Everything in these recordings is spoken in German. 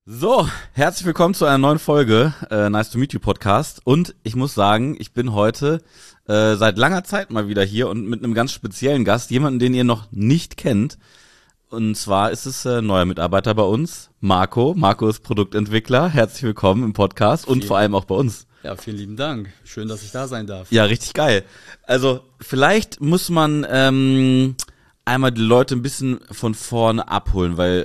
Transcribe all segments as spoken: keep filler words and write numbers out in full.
So, herzlich willkommen zu einer neuen Folge äh, Nice to Meet You Podcast. Und ich muss sagen, ich bin heute äh, seit langer Zeit mal wieder hier und mit einem ganz speziellen Gast, jemanden, den ihr noch nicht kennt. Und zwar ist es äh, neuer Mitarbeiter bei uns, Marco. Marco ist Produktentwickler. Herzlich willkommen im Podcast und Vielen, vor allem auch bei uns. Ja, vielen lieben Dank. Schön, dass ich da sein darf. Ja, richtig geil. Also vielleicht muss man ähm, einmal die Leute ein bisschen von vorne abholen, weil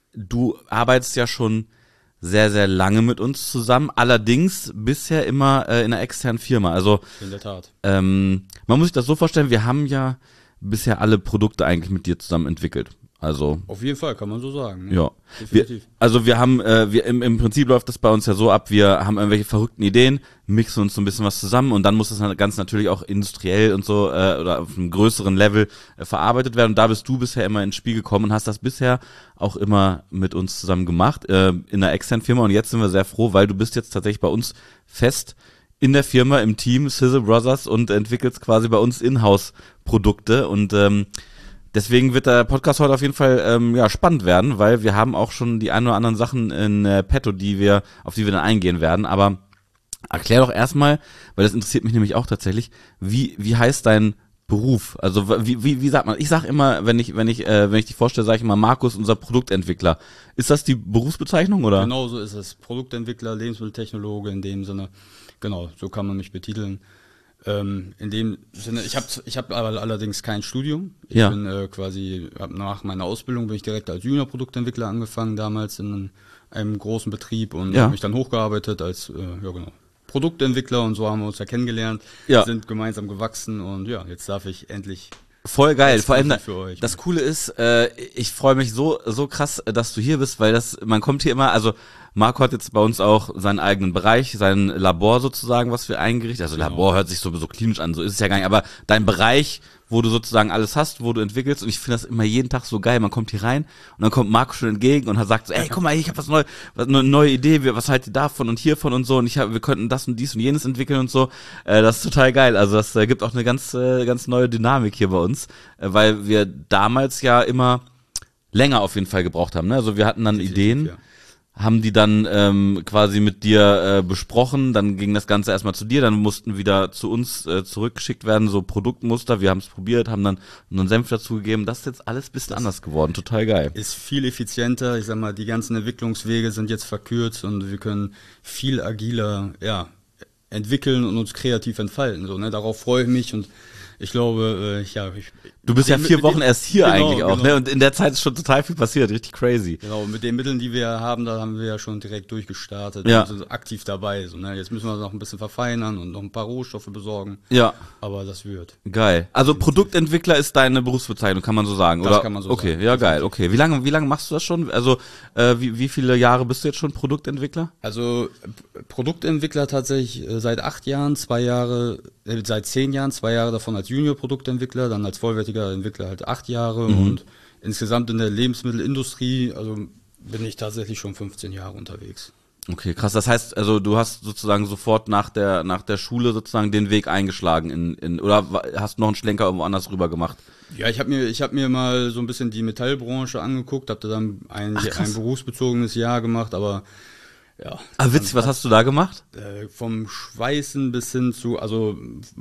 du arbeitest ja schon sehr, sehr lange mit uns zusammen, allerdings bisher immer äh, in einer externen Firma. Also In der Tat. ähm, man muss sich das so vorstellen, wir haben ja bisher alle Produkte eigentlich mit dir zusammen entwickelt. Also Auf jeden Fall, kann man so sagen. Ne? ja, wir, Definitiv. also wir haben, äh, wir im, im Prinzip läuft das bei uns ja so ab, wir haben irgendwelche verrückten Ideen, mixen uns so ein bisschen was zusammen und dann muss das Ganze natürlich auch industriell und so äh, oder auf einem größeren Level äh, verarbeitet werden. Und da bist du bisher immer ins Spiel gekommen und hast das bisher auch immer mit uns zusammen gemacht, äh, in einer externen Firma. Und jetzt sind wir sehr froh, weil du bist jetzt tatsächlich bei uns fest in der Firma, im Team Sizzle Brothers und entwickelst quasi bei uns Inhouse-Produkte und ähm, deswegen wird der Podcast heute auf jeden Fall ähm, ja spannend werden, weil wir haben auch schon die ein oder anderen Sachen in äh, petto, die wir, auf die wir dann eingehen werden. Aber erklär doch erstmal, weil das interessiert mich nämlich auch tatsächlich, wie wie heißt dein Beruf? Also wie wie wie sagt man? Ich sag immer, wenn ich wenn ich äh, wenn ich dich vorstelle, sage ich immer Markus, unser Produktentwickler. Ist das die Berufsbezeichnung oder? Genau so ist es. Produktentwickler, Lebensmitteltechnologe in dem Sinne. Genau, so kann man mich betiteln. Ähm, in dem Sinne, ich habe ich hab aber allerdings kein Studium. Ich Ja. bin äh, quasi, hab nach meiner Ausbildung bin ich direkt als Junior-Produktentwickler angefangen, damals in einem großen Betrieb und Ja. habe mich dann hochgearbeitet als, äh, ja genau, Produktentwickler und so haben wir uns ja kennengelernt, Ja. sind gemeinsam gewachsen und ja, jetzt darf ich endlich Voll geil. Vor allem Exklusiv für euch. das Coole ist, äh, ich freue mich so so krass, dass du hier bist, weil das man kommt hier immer, also Marco hat jetzt bei uns auch seinen eigenen Bereich, sein Labor sozusagen, was wir eingerichtet. Also Genau. Labor hört sich so so klinisch an, so ist es ja gar nicht, aber dein Bereich, wo du sozusagen alles hast, wo du entwickelst und ich finde das immer jeden Tag so geil. Man kommt hier rein und dann kommt Marco schon entgegen und hat sagt so, ey, guck mal, ich habe was neu, was eine neue Idee, wir- was haltet ihr davon und hiervon und so und ich hab, wir könnten das und dies und jenes entwickeln und so. Äh, das ist total geil. Also das äh, gibt auch eine ganz äh, ganz neue Dynamik hier bei uns, äh, weil wir damals ja immer länger auf jeden Fall gebraucht haben. Ne? Also wir hatten dann Definitiv, Ideen, ja. haben die dann ähm, quasi mit dir äh, besprochen, dann ging das Ganze erstmal zu dir, dann mussten wieder zu uns äh, zurückgeschickt werden, so Produktmuster, wir haben es probiert, haben dann unseren Senf dazugegeben, das ist jetzt alles ein bisschen anders geworden, total geil. Ist viel effizienter, ich sag mal, die ganzen Entwicklungswege sind jetzt verkürzt und wir können viel agiler, ja, entwickeln und uns kreativ entfalten, so, ne, darauf freue ich mich und ich glaube, äh, ja, ich, Du bist ja mit- vier mit Wochen den- erst hier genau, eigentlich auch, genau. ne? Und in der Zeit ist schon total viel passiert, richtig crazy. Genau, mit den Mitteln, die wir haben, da haben wir ja schon direkt durchgestartet Ja. und sind aktiv dabei, so, ne, jetzt müssen wir noch ein bisschen verfeinern und noch ein paar Rohstoffe besorgen, Ja, aber das wird. geil. Also Produktentwickler ist deine Berufsbezeichnung, kann man so sagen, Das oder? kann man so okay, sagen, ja geil, okay. Wie lange, wie lange machst du das schon? Also äh, wie, wie viele Jahre bist du jetzt schon Produktentwickler? Also P- Produktentwickler tatsächlich äh, seit acht Jahren, zwei Jahre, äh, seit zehn Jahren, zwei Jahre davon als Junior-Produktentwickler, dann als vollwertiger Entwickler halt acht Jahre und insgesamt in der Lebensmittelindustrie, also bin ich tatsächlich schon fünfzehn Jahre unterwegs. Okay, krass. Das heißt, also du hast sozusagen sofort nach der nach der Schule sozusagen den Weg eingeschlagen in in oder wa- hast noch einen Schlenker irgendwo anders rüber gemacht? Ja, ich habe mir, ich habe mir mal so ein bisschen die Metallbranche angeguckt, habe da dann ein, Ach, krass. ein berufsbezogenes Jahr gemacht, aber ja. Ah, witzig. Was hast du da gemacht? Äh, vom Schweißen bis hin zu, also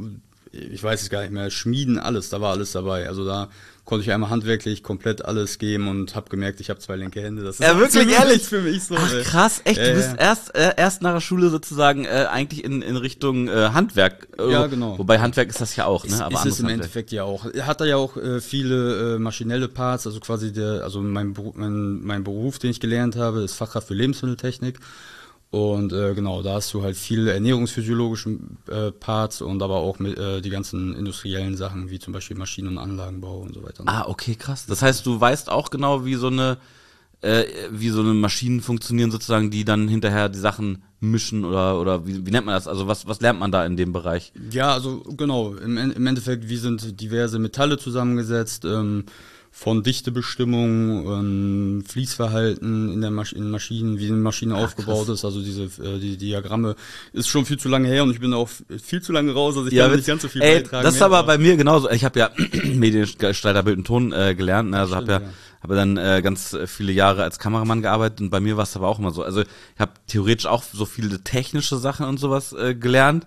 ich weiß es gar nicht mehr, Schmieden, alles, da war alles dabei. Also da konnte ich einmal handwerklich komplett alles geben und habe gemerkt, ich habe zwei linke Hände. Das ist Ja, wirklich, absolut ehrlich? nichts für mich so. Ach ey. krass, echt? Du Ja, bist ja. erst äh, erst nach der Schule sozusagen äh, eigentlich in in Richtung äh, Handwerk. Äh, Ja, genau. Wobei Handwerk ist das ja auch, ne? Ist, Aber ist es anderes im Handwerk. Endeffekt ja auch. Er hat da ja auch äh, viele äh, maschinelle Parts, also quasi der, also mein, Beru- mein, mein Beruf, den ich gelernt habe, ist Fachkraft für Lebensmitteltechnik. Und äh, genau, da hast du halt viele ernährungsphysiologische äh, Parts und aber auch mit, äh, die ganzen industriellen Sachen, wie zum Beispiel Maschinen- und Anlagenbau und so weiter. Ah, okay, krass. Das heißt, du weißt auch genau, wie so eine äh, wie so eine Maschinen funktionieren sozusagen, die dann hinterher die Sachen mischen oder oder wie, wie nennt man das? Also was was lernt man da in dem Bereich? Ja, also genau, im, En- im Endeffekt, wie sind diverse Metalle zusammengesetzt, ähm, von Dichtebestimmung, ähm, Fließverhalten in der Masch in Maschinen, wie eine Maschine Ach, aufgebaut krass. ist, also diese äh, die Diagramme, ist schon viel zu lange her und ich bin auch viel zu lange raus, also ich ja, kann nicht ganz so viel ey, beitragen. Das ist aber bei mir genauso. Ich habe ja Mediengestalter, Bild und Ton äh, gelernt, ne? also habe ja, ja. habe dann äh, ganz viele Jahre als Kameramann gearbeitet und bei mir war es aber auch immer so. Also ich habe theoretisch auch so viele technische Sachen und sowas äh, gelernt,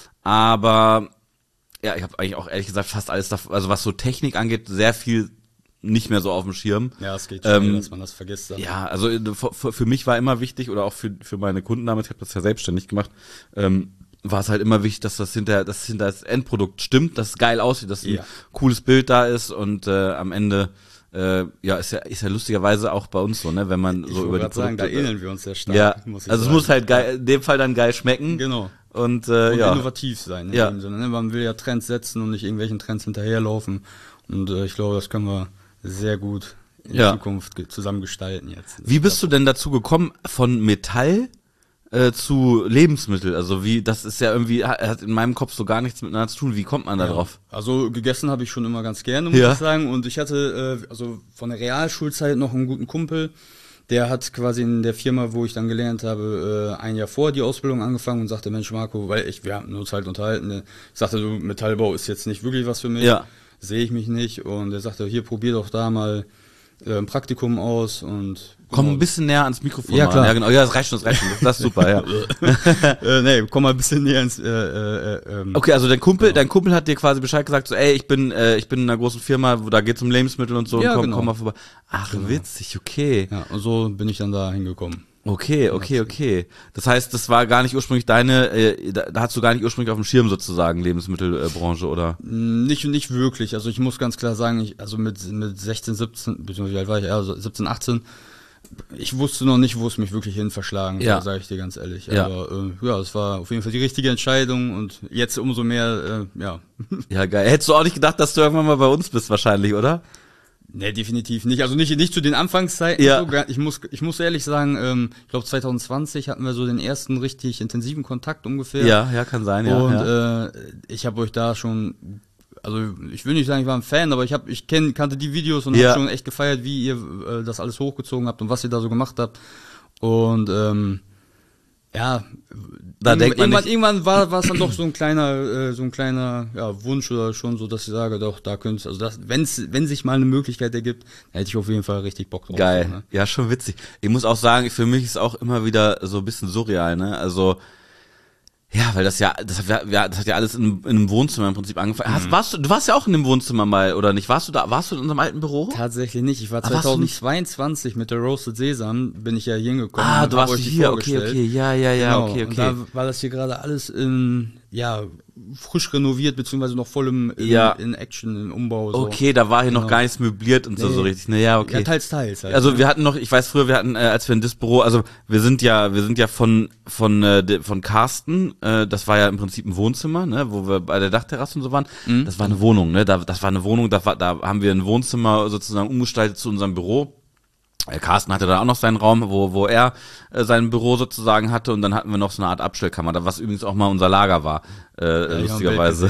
aber ja, ich habe eigentlich auch ehrlich gesagt fast alles, also was so Technik angeht, sehr viel nicht mehr so auf dem Schirm. Ja, es geht schnell, ähm, dass man das vergisst. Dann. Ja, also für, für mich war immer wichtig, oder auch für, für meine Kunden damals, ich habe das ja selbstständig gemacht, ähm, war es halt immer wichtig, dass das hinter, dass hinter das Endprodukt stimmt, dass es geil aussieht, dass ja. ein cooles Bild da ist und äh, am Ende äh, ja, ist ja, ist ja lustigerweise auch bei uns so, ne, wenn man ich so über die Produkte... sagen, da ähneln wir uns sehr stark. Ja, muss ich also sagen. Es muss halt geil, in dem Fall dann geil schmecken. Genau. Und, äh, und ja. innovativ sein, ja. in dem Sinne, ne? Man will ja Trends setzen und nicht irgendwelchen Trends hinterherlaufen und äh, ich glaube, das können wir sehr gut in ja. Zukunft zusammen gestalten jetzt. Wie bist du denn dazu gekommen, von Metall äh, zu Lebensmittel? Also wie, das ist ja irgendwie, hat in meinem Kopf so gar nichts miteinander zu tun. Wie kommt man da ja. drauf? Also gegessen habe ich schon immer ganz gerne, muss ja. ich sagen. Und ich hatte äh, also von der Realschulzeit noch einen guten Kumpel, der hat quasi in der Firma, wo ich dann gelernt habe, äh, ein Jahr vor die Ausbildung angefangen und sagte, Mensch Marco, weil ich, wir haben uns halt unterhalten, ne? Ich sagte, so Metallbau ist jetzt nicht wirklich was für mich. Ja. Sehe ich mich nicht und er sagte, hier probier doch da mal äh, ein Praktikum aus und komm genau. ein bisschen näher ans Mikrofon. Ja, klar. Ja, genau. Ja, das reicht schon, das reicht schon. Das ist super, ja. äh, nee, komm mal ein bisschen näher ins äh, äh, ähm, Okay, also dein Kumpel, genau. dein Kumpel hat dir quasi Bescheid gesagt, so ey, ich bin äh, ich bin in einer großen Firma, wo da geht's um Lebensmittel und so, ja, und komm, genau. komm mal vorbei. Ach, genau. Witzig, okay. Ja, und so bin ich dann da hingekommen. Okay, okay, okay. Das heißt, das war gar nicht ursprünglich deine, äh, da, da hast du gar nicht ursprünglich auf dem Schirm sozusagen, Lebensmittelbranche, oder? Nicht, nicht wirklich. Also ich muss ganz klar sagen, ich, also mit, mit sechzehn, siebzehn, beziehungsweise wie alt war ich? Ja, also siebzehn, achtzehn, ich wusste noch nicht, wo es mich wirklich hin verschlagen ja. sage ich dir ganz ehrlich. Ja. Aber äh, ja, es war auf jeden Fall die richtige Entscheidung und jetzt umso mehr, äh, ja. Ja, geil. Hättest du auch nicht gedacht, dass du irgendwann mal bei uns bist wahrscheinlich, oder? Nee, definitiv nicht. Also nicht nicht zu den Anfangszeiten. Ja. So. Ich muss ich muss ehrlich sagen, ähm, ich glaube zwanzig zwanzig hatten wir so den ersten richtig intensiven Kontakt ungefähr. Ja, ja, kann sein, ja. Und ja. Äh, ich habe euch da schon, also ich will nicht sagen, ich war ein Fan, aber ich habe ich kenn, kannte die Videos und ja. habe schon echt gefeiert, wie ihr äh, das alles hochgezogen habt und was ihr da so gemacht habt. Und ähm, ja, da irgendwann, denkt man irgendwann, nicht. irgendwann war war es dann doch so ein kleiner, äh, so ein kleiner ja, Wunsch oder schon so, dass ich sage, doch, da könnte also das, wenn's, wenn sich mal eine Möglichkeit ergibt, hätte ich auf jeden Fall richtig Bock drauf. Geil, so, ne? Ja, schon witzig. Ich muss auch sagen, für mich ist auch immer wieder so ein bisschen surreal, ne? Also ja, weil das ja, das hat ja, das hat ja alles in, in einem Wohnzimmer im Prinzip angefangen. Hast, warst du, du warst ja auch in dem Wohnzimmer mal, oder nicht? Warst du da, warst du in unserem alten Büro? Tatsächlich nicht. Ich war Ah, zwanzig zweiundzwanzig mit der Roasted Sesam, bin ich ja hier hingekommen. Ah, und du hab warst euch die hier, okay, vorgestellt. okay, ja, ja, ja, Genau. okay, okay. Und da war das hier gerade alles in, ja, frisch renoviert, beziehungsweise noch voll im, in, Ja. in Action, im Umbau. So. Okay, da war hier Genau. noch gar nichts möbliert und so, Nee. so richtig. Ne, ja, okay. Ja, teils, teils. Halt, Also ne? wir hatten noch, ich weiß früher, wir hatten, äh, als wir in das Büro, also wir sind ja, wir sind ja von von äh, de, von Carsten, äh, das war ja im Prinzip ein Wohnzimmer, ne, wo wir bei der Dachterrasse und so waren. Mhm. Das war eine Wohnung, ne, da, das war eine Wohnung, da, war, da haben wir ein Wohnzimmer sozusagen umgestaltet zu unserem Büro. Äh, Carsten hatte da auch noch seinen Raum, wo wo er äh, sein Büro sozusagen hatte, und dann hatten wir noch so eine Art Abstellkammer, da was übrigens auch mal unser Lager war, äh, Ja, lustigerweise.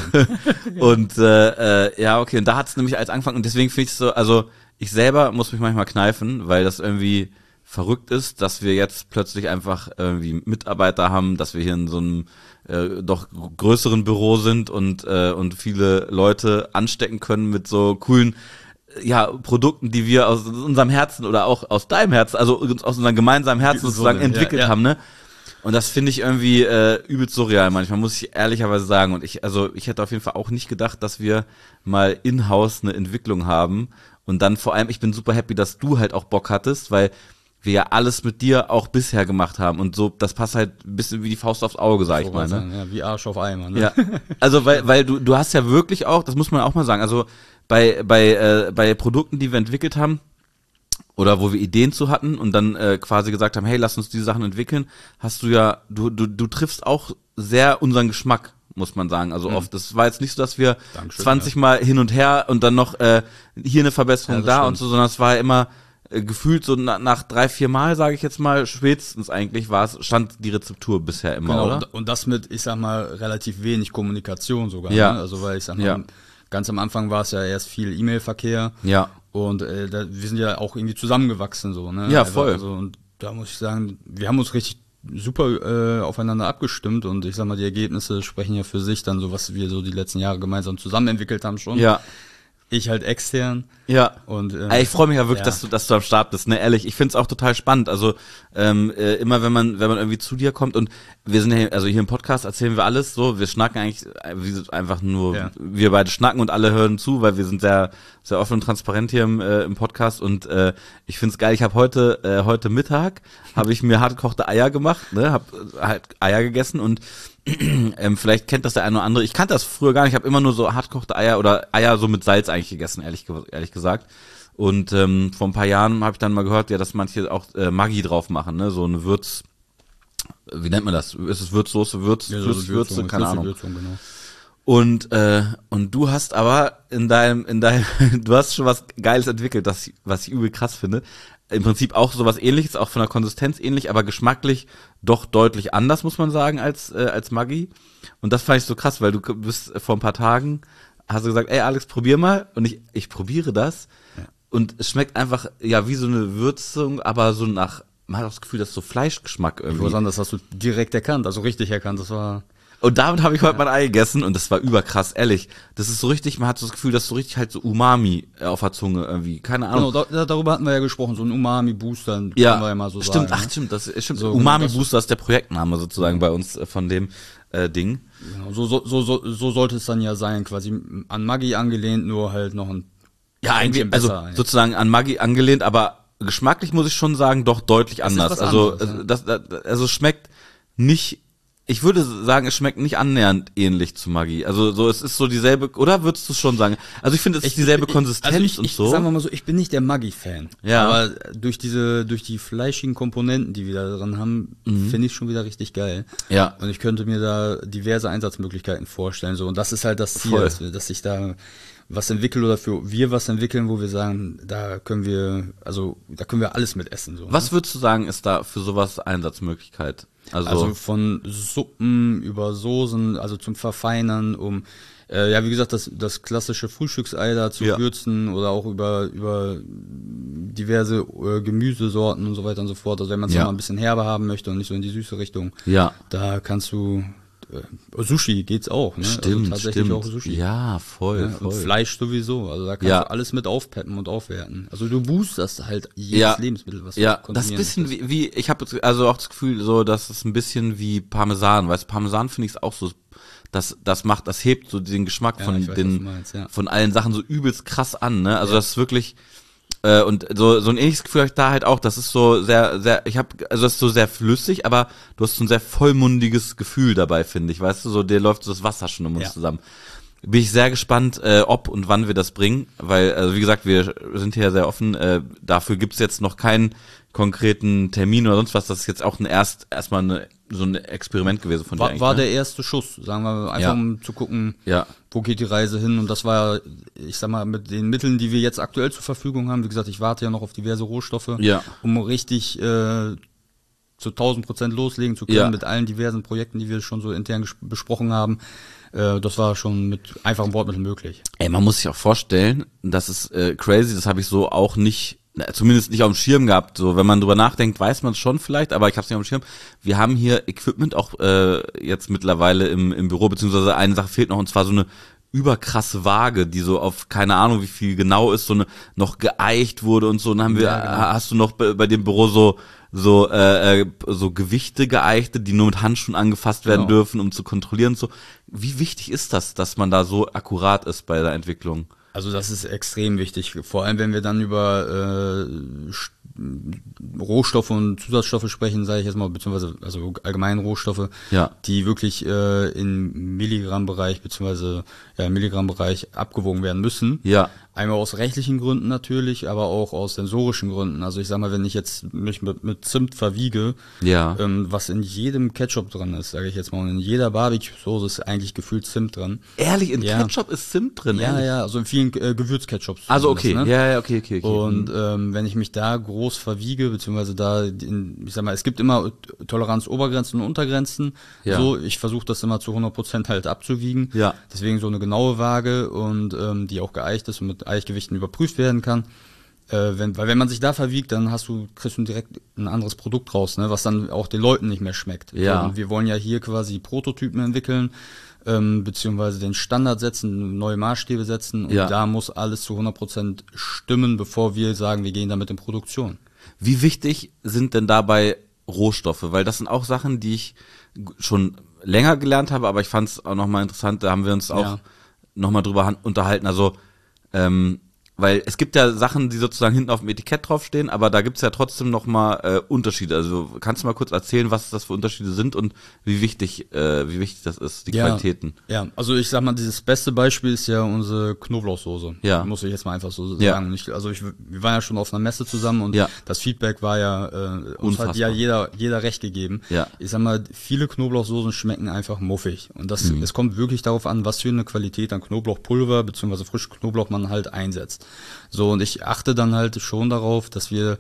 Und äh, äh, ja, okay, und da hat es nämlich als angefangen, und deswegen finde ich es so, also ich selber muss mich manchmal kneifen, weil das irgendwie verrückt ist, dass wir jetzt plötzlich einfach irgendwie Mitarbeiter haben, dass wir hier in so einem äh, doch größeren Büro sind und äh, und viele Leute anstecken können mit so coolen ja, Produkten, die wir aus unserem Herzen oder auch aus deinem Herzen, also aus unserem gemeinsamen Herzen So, sozusagen ja, entwickelt ja. haben, ne? Und das finde ich irgendwie äh, übelst surreal manchmal, muss ich ehrlicherweise sagen. Und ich, also ich hätte auf jeden Fall auch nicht gedacht, dass wir mal in-house eine Entwicklung haben. Und dann vor allem, ich bin super happy, dass du halt auch Bock hattest, weil wir ja alles mit dir auch bisher gemacht haben. Und so, das passt halt ein bisschen wie die Faust aufs Auge, sag ich mal, ne? Ja, wie Arsch auf Eimer, ne? Ja, also weil weil du du hast ja wirklich auch, das muss man auch mal sagen, also bei bei äh, bei Produkten, die wir entwickelt haben oder wo wir Ideen zu hatten und dann äh, quasi gesagt haben, hey, lass uns diese Sachen entwickeln, hast du ja du du du triffst auch sehr unseren Geschmack, muss man sagen. Also Mhm. oft, das war jetzt nicht so, dass wir Dankeschön, zwanzig Mal hin und her und dann noch äh, hier eine Verbesserung Ja, das da stimmt. und so, sondern es war ja immer äh, gefühlt so na, nach drei, vier Mal, sage ich jetzt mal, spätestens eigentlich war es, stand die Rezeptur bisher immer, Genau, oder? und, und das mit, ich sag mal, relativ wenig Kommunikation sogar. Ja. Ne? Also weil ich sag mal, Ja. ganz am Anfang war es ja erst viel E-Mail-Verkehr. Ja. Und äh, da, wir sind ja auch irgendwie zusammengewachsen so, ne? Ja, Also, voll. Also, und da muss ich sagen, wir haben uns richtig super äh, aufeinander abgestimmt und ich sag mal, die Ergebnisse sprechen ja für sich dann so, was wir so die letzten Jahre gemeinsam zusammen entwickelt haben schon. Ja. Ich halt extern. Ja. Und ähm, Ey, ich freue mich ja wirklich, ja. dass du, dass du am Start bist, ne, ehrlich. Ich find's auch total spannend. Also ähm, äh, immer wenn man, wenn man irgendwie zu dir kommt und wir sind ja, also hier im Podcast erzählen wir alles so, wir schnacken eigentlich äh, wie einfach nur, Ja. wir beide schnacken und alle hören zu, weil wir sind sehr, sehr offen und transparent hier im, äh, im Podcast und äh, ich find's geil. Ich habe heute, äh, heute Mittag habe ich mir hartgekochte Eier gemacht, ne, hab äh, halt Eier gegessen und ähm, vielleicht kennt das der eine oder andere. Ich kannte das früher gar nicht. Ich habe immer nur so hartgekochte Eier oder Eier so mit Salz eigentlich gegessen, ehrlich, ge- ehrlich gesagt. Und ähm, vor ein paar Jahren habe ich dann mal gehört, ja, dass manche auch äh, Maggi drauf machen, ne, so eine Würz, wie nennt man das? Ist es Würzsoße, Würz, ja, so Würz, Würze, Würzung, keine Ahnung. Würzung, genau. Und äh, und du hast aber in deinem in deinem du hast schon was Geiles entwickelt, das was ich übel krass finde. Im Prinzip auch sowas Ähnliches, auch von der Konsistenz ähnlich, aber geschmacklich doch deutlich anders, muss man sagen, als äh, als Maggi. Und das fand ich so krass, weil du bist äh, vor ein paar Tagen hast du gesagt, ey Alex, probier mal. Und ich ich probiere das Ja. und es schmeckt einfach ja wie so eine Würzung, aber so nach man hat auch das Gefühl, das ist so Fleischgeschmack Ich irgendwie. muss sagen, das hast du direkt erkannt, also richtig erkannt. Das war Und damit habe ich heute mein Ei gegessen und das war überkrass, ehrlich. Das ist so richtig, man hat so das Gefühl, das ist so richtig halt so Umami äh, auf der Zunge irgendwie, keine Ahnung. genau, da, darüber hatten wir ja gesprochen, so ein Umami-Booster, Ja, können wir ja mal so stimmt, sagen. ach stimmt, das ist stimmt. So, Umami das- Booster ist der Projektname sozusagen bei uns äh, von dem äh, Ding. Genau, so, so, so, so, so sollte es dann ja sein, quasi an Maggi angelehnt, nur halt noch ein Ja, eigentlich, Quäntchen also besser eigentlich. sozusagen an Maggi angelehnt, aber geschmacklich muss ich schon sagen, doch deutlich ist anders. was Also, anderes, also ja. das, das, also es schmeckt nicht, ich würde sagen, es schmeckt nicht annähernd ähnlich zu Maggi. Also so, es ist so dieselbe, oder würdest du es schon sagen? Also ich finde, es ist dieselbe Konsistenz also ich, und ich, so. Sagen wir mal so, ich bin nicht der Maggi-Fan. Ja. Aber durch diese, durch die fleischigen Komponenten, die wir da drin haben, Mhm. finde ich schon wieder richtig geil. Ja. Und ich könnte mir da diverse Einsatzmöglichkeiten vorstellen. So. Und das ist halt das Ziel, Voll. dass, wir- dass ich da was entwickle oder für wir was entwickeln, wo wir sagen, da können wir, also da können wir alles mit essen. So, Was würdest du sagen, ist da für sowas Einsatzmöglichkeit? Also, Also von Suppen über Soßen, also zum Verfeinern, um äh, ja wie gesagt das das klassische Frühstücksei da zu Ja. würzen oder auch über über diverse äh, Gemüsesorten und so weiter und so fort. Also wenn man es Ja. mal ein bisschen herber haben möchte und nicht so in die süße Richtung, ja. da kannst du äh, Sushi geht's auch, ne? Stimmt, also tatsächlich stimmt. auch Sushi. Ja, voll, Ja, voll. und Fleisch sowieso, also da kannst Ja. du alles mit aufpeppen und aufwerten. Also du boosterst halt jedes Ja. Lebensmittel, was Ja, du das ist ein konsumieren bisschen wie, wie ich habe also auch das Gefühl, so, dass es ein bisschen wie Parmesan, weißt du, Parmesan finde ich auch so, das, das macht, das hebt so den Geschmack Ja, von ich weiß, was den, du meinst, ja. von allen Sachen so übelst krass an, ne? Also Ja. das ist wirklich, äh, und so, so ein ähnliches Gefühl habe ich da halt auch, das ist so sehr, sehr, ich habe, also das ist so sehr flüssig, aber du hast so ein sehr vollmundiges Gefühl dabei, finde ich, weißt du, so, dir läuft so das Wasser schon im Mund Ja. zusammen. Bin ich sehr gespannt, äh, ob und wann wir das bringen, weil, also wie gesagt, wir sind hier sehr offen, äh, dafür gibt's jetzt noch keinen konkreten Termin oder sonst was, das ist jetzt auch ein erst, erstmal eine, so ein Experiment gewesen von dir War, eigentlich, war ne? der erste Schuss, sagen wir einfach, Ja. um zu gucken, Ja. wo geht die Reise hin. Und das war, ich sag mal, mit den Mitteln, die wir jetzt aktuell zur Verfügung haben. Wie gesagt, ich warte ja noch auf diverse Rohstoffe, Ja. um richtig äh, zu tausend Prozent loslegen zu können Ja. mit allen diversen Projekten, die wir schon so intern ges- besprochen haben. Äh, das war schon mit einfachen Wortmitteln möglich. Ey, man muss sich auch vorstellen, das ist äh, crazy, das habe ich so auch nicht, na, zumindest nicht auf dem Schirm gehabt. So, wenn man drüber nachdenkt, weiß man es schon vielleicht, aber ich habe es nicht auf dem Schirm. Wir haben hier Equipment auch äh, jetzt mittlerweile im, im Büro, beziehungsweise eine Sache fehlt noch, und zwar so eine überkrasse Waage, die so auf keine Ahnung wie viel genau ist, so eine noch geeicht wurde und so. Und dann haben wir, Ja, genau. hast du noch bei, bei dem Büro so so äh, äh, so Gewichte geeichte, die nur mit Handschuhen angefasst werden Genau. dürfen, um zu kontrollieren und so. Wie wichtig ist das, dass man da so akkurat ist bei der Entwicklung? Also das ist extrem wichtig, vor allem wenn wir dann über äh, Sch- Rohstoffe und Zusatzstoffe sprechen, sage ich jetzt mal, beziehungsweise also allgemein Rohstoffe, Ja. die wirklich äh, im Milligrammbereich beziehungsweise ja, im Milligrammbereich abgewogen werden müssen. Ja. Einmal aus rechtlichen Gründen natürlich, aber auch aus sensorischen Gründen. Also ich sag mal, wenn ich jetzt mich mit, mit Zimt verwiege, Ja. ähm, was in jedem Ketchup drin ist, sage ich jetzt mal, und in jeder Barbecue-Soße ist eigentlich gefühlt Zimt drin. Ehrlich, in Ja. Ketchup ist Zimt drin, Ja, ehrlich? ja, also in vielen äh, Gewürzketchups. Also okay, zumindest, ne? ja, ja, okay, okay, okay. Und ähm, wenn ich mich da groß rigoros verwiege, beziehungsweise da, in, ich sag mal, es gibt immer Toleranzobergrenzen und Untergrenzen. Ja. So, ich versuche das immer zu hundert Prozent halt abzuwiegen. Ja. Deswegen so eine genaue Waage und ähm, die auch geeicht ist und mit Eichgewichten überprüft werden kann. Äh, wenn, weil wenn man sich da verwiegt, dann hast du, kriegst du direkt ein anderes Produkt raus, ne, was dann auch den Leuten nicht mehr schmeckt. Ja. Und wir wollen ja hier quasi Prototypen entwickeln, ähm, beziehungsweise den Standard setzen, neue Maßstäbe setzen und Ja. da muss alles zu hundert Prozent stimmen, bevor wir sagen, wir gehen damit in Produktion. Wie wichtig sind denn dabei Rohstoffe? Weil das sind auch Sachen, die ich schon länger gelernt habe, aber ich fand es auch nochmal interessant, da haben wir uns auch Ja. nochmal drüber han- unterhalten. Also, ähm, weil es gibt ja Sachen, die sozusagen hinten auf dem Etikett draufstehen, aber da gibt's ja trotzdem nochmal äh, Unterschiede. Also kannst du mal kurz erzählen, was das für Unterschiede sind und wie wichtig, äh, wie wichtig das ist, die Ja. Qualitäten? Ja, also ich sag mal, dieses beste Beispiel ist ja unsere Knoblauchsoße. Ja. Muss ich jetzt mal einfach so Ja. sagen. Ich, also ich, wir waren ja schon auf einer Messe zusammen und Ja. das Feedback war ja, äh, uns Unfassbar. hat ja jeder, jeder recht gegeben. Ja. Ich sag mal, viele Knoblauchsoßen schmecken einfach muffig. Und das, es kommt wirklich darauf an, was für eine Qualität an Knoblauchpulver bzw. frischen Knoblauch man halt einsetzt. So, und ich achte dann halt schon darauf, dass wir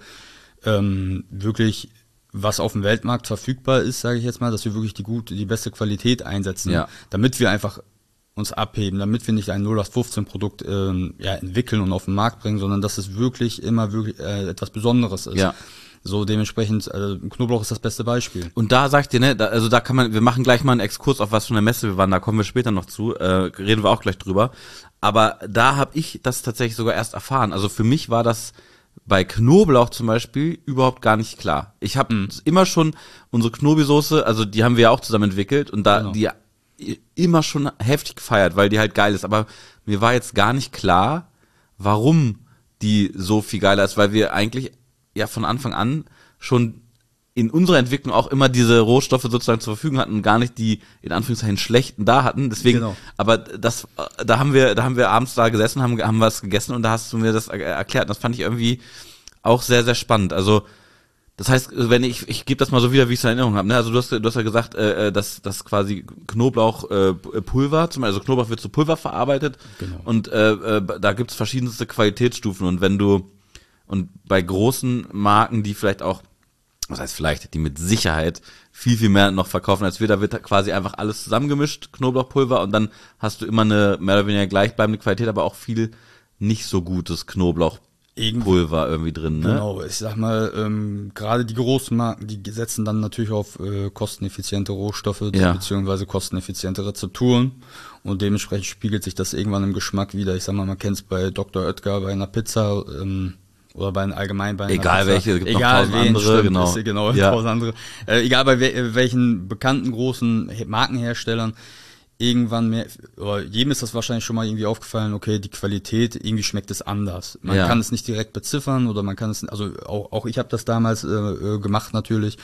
ähm, wirklich, was auf dem Weltmarkt verfügbar ist, sage ich jetzt mal, dass wir wirklich die gute, die beste Qualität einsetzen, Ja. damit wir einfach uns abheben, damit wir nicht ein null acht fünfzehn Produkt ähm, ja, entwickeln und auf den Markt bringen, sondern dass es wirklich immer wirklich äh, etwas Besonderes ist. Ja. So dementsprechend, äh, Knoblauch ist das beste Beispiel. Und da sagt ihr, ne, da, also da kann man, wir machen gleich mal einen Exkurs auf was von der Messe wir waren, da kommen wir später noch zu, äh, reden wir auch gleich drüber. Aber da habe ich das tatsächlich sogar erst erfahren. Also für mich war das bei Knoblauch zum Beispiel überhaupt gar nicht klar. Ich habe Mhm. immer schon unsere Knobi-Soße, also die haben wir ja auch zusammen entwickelt und da Genau. die immer schon heftig gefeiert, weil die halt geil ist. Aber mir war jetzt gar nicht klar, warum die so viel geiler ist, weil wir eigentlich ja von Anfang an schon in unserer Entwicklung auch immer diese Rohstoffe sozusagen zur Verfügung hatten und gar nicht die in Anführungszeichen schlechten da hatten. Deswegen, Genau. aber das, da haben wir, da haben wir abends da gesessen, haben, haben was gegessen und da hast du mir das er- erklärt. Und das fand ich irgendwie auch sehr, sehr spannend. Also das heißt, wenn ich, ich gebe das mal so wieder, wie ich es in Erinnerung habe. Ne? Also du hast, du hast ja gesagt, äh, dass, dass quasi Knoblauch äh, Pulver, zum Beispiel, also Knoblauch wird zu Pulver verarbeitet. Genau. Und äh, äh, da gibt's verschiedenste Qualitätsstufen. Und wenn du und bei großen Marken, die vielleicht auch, was heißt vielleicht, die mit Sicherheit viel, viel mehr noch verkaufen als wir, da wird quasi einfach alles zusammengemischt, Knoblauchpulver, und dann hast du immer eine mehr oder weniger gleichbleibende Qualität, aber auch viel nicht so gutes Knoblauchpulver irgendwie drin, ne? Genau, ich sag mal, ähm, gerade die großen Marken, die setzen dann natürlich auf äh, kosteneffiziente Rohstoffe Ja. beziehungsweise kosteneffiziente Rezepturen und dementsprechend spiegelt sich das irgendwann im Geschmack wieder. Ich sag mal, man kennt es bei Doktor Oetker, bei einer Pizza, ähm, oder bei allgemein bei einer Egal Pizza. welche, es gibt noch egal tausend wen, andere, stimmt, genau. Ist, genau, Ja. tausend andere. Äh, egal bei we welchen bekannten großen He- Markenherstellern, irgendwann mehr, oder jedem ist das wahrscheinlich schon mal irgendwie aufgefallen, okay, die Qualität, irgendwie schmeckt es anders. Man Ja. kann es nicht direkt beziffern oder man kann es, also auch, auch ich habe das damals äh, äh, gemacht natürlich,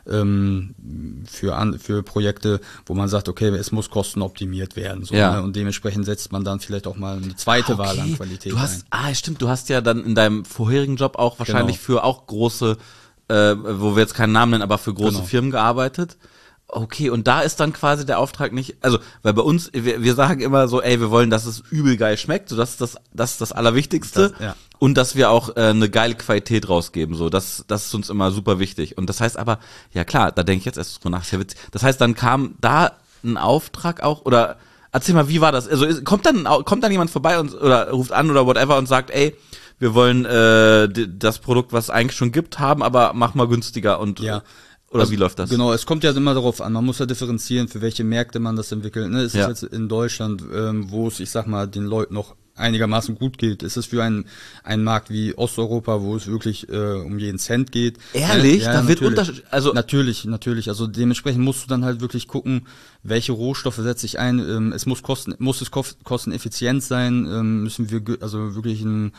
ähm, für an, für Projekte, wo man sagt, okay, es muss kostenoptimiert werden, so, Ja. ne? Und dementsprechend setzt man dann vielleicht auch mal eine zweite Wahl an Qualität Du hast, ein. ah, stimmt, du hast ja dann in deinem vorherigen Job auch wahrscheinlich Genau. für auch große, äh, wo wir jetzt keinen Namen nennen, aber für große Genau. Firmen gearbeitet. Okay, und da ist dann quasi der Auftrag nicht, also, weil bei uns, wir, wir sagen immer so, ey, wir wollen, dass es übel geil schmeckt, so das ist das, das ist das Allerwichtigste. Das- ja. Und dass wir auch äh, eine geile Qualität rausgeben, so, das, das ist uns immer super wichtig. Und das heißt aber, ja klar, da denke ich jetzt erst drüber nach, ist ja witzig. Das heißt, dann kam da ein Auftrag auch, oder erzähl mal, wie war das? Also ist, kommt dann kommt dann jemand vorbei und oder ruft an oder whatever und sagt, ey, wir wollen äh, d- das Produkt, was es eigentlich schon gibt, haben, aber mach mal günstiger und Ja. oder Also, wie läuft das? Genau, es kommt ja immer darauf an, man muss ja differenzieren, für welche Märkte man das entwickelt. Ne? Ist Ja. es jetzt in Deutschland, ähm, wo es, ich sag mal, den Leuten noch einigermaßen gut geht? Ist es für einen, einen Markt wie Osteuropa, wo es wirklich äh, um jeden Cent geht? Ehrlich? Ja, Da wird natürlich. Unterschied- also- natürlich, natürlich. Also dementsprechend musst du dann halt wirklich gucken, welche Rohstoffe setze ich ein. Ähm, es muss kosten, muss es kost- kosteneffizient sein. Ähm, müssen wir gü- also wirklich einen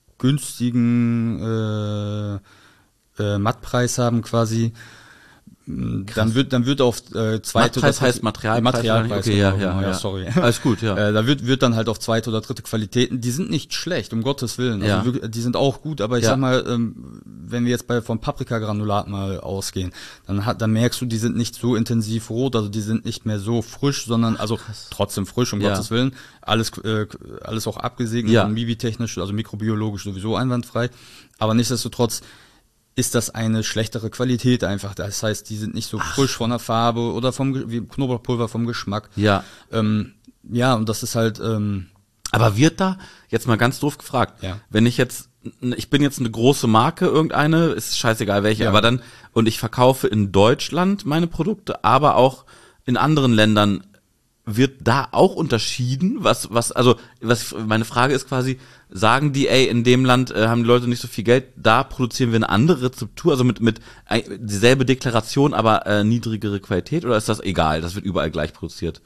günstigen äh, äh, Mattpreis haben quasi. Dann wird dann wird auf äh, zweite Mattpreis oder heißt Materialpreis, Materialpreis, okay, ja, genau, ja, genau, ja. sorry. Alles gut, ja. Äh, da wird wird dann halt auf zweite oder dritte Qualitäten, die sind nicht schlecht, um Gottes Willen. Also Ja. wirklich, die sind auch gut, aber ich Ja. sag mal, ähm, wenn wir jetzt bei vom Paprikagranulat mal ausgehen, dann hat dann merkst du, die sind nicht so intensiv rot, also die sind nicht mehr so frisch, sondern also trotzdem frisch, um Ja. Gottes Willen. Alles äh, alles auch abgesegnet Ja. und Mibi-technisch, also mikrobiologisch sowieso einwandfrei, aber nichtsdestotrotz ist das eine schlechtere Qualität einfach. Das heißt, die sind nicht so Ach. frisch von der Farbe oder vom wie Knoblauchpulver vom Geschmack. Ja. Ähm, ja, und das ist halt. Ähm, Aber wird da, jetzt mal ganz doof gefragt, ja. wenn ich jetzt, ich bin jetzt eine große Marke, irgendeine, ist scheißegal welche, ja. aber dann, und ich verkaufe in Deutschland meine Produkte, aber auch in anderen Ländern, wird da auch unterschieden? Was, was, also, was, meine Frage ist quasi, sagen die, ey, in dem Land äh, haben die Leute nicht so viel Geld, da produzieren wir eine andere Rezeptur, also mit, mit äh, dieselbe Deklaration, aber äh, niedrigere Qualität, oder ist das egal? Das wird überall gleich produziert?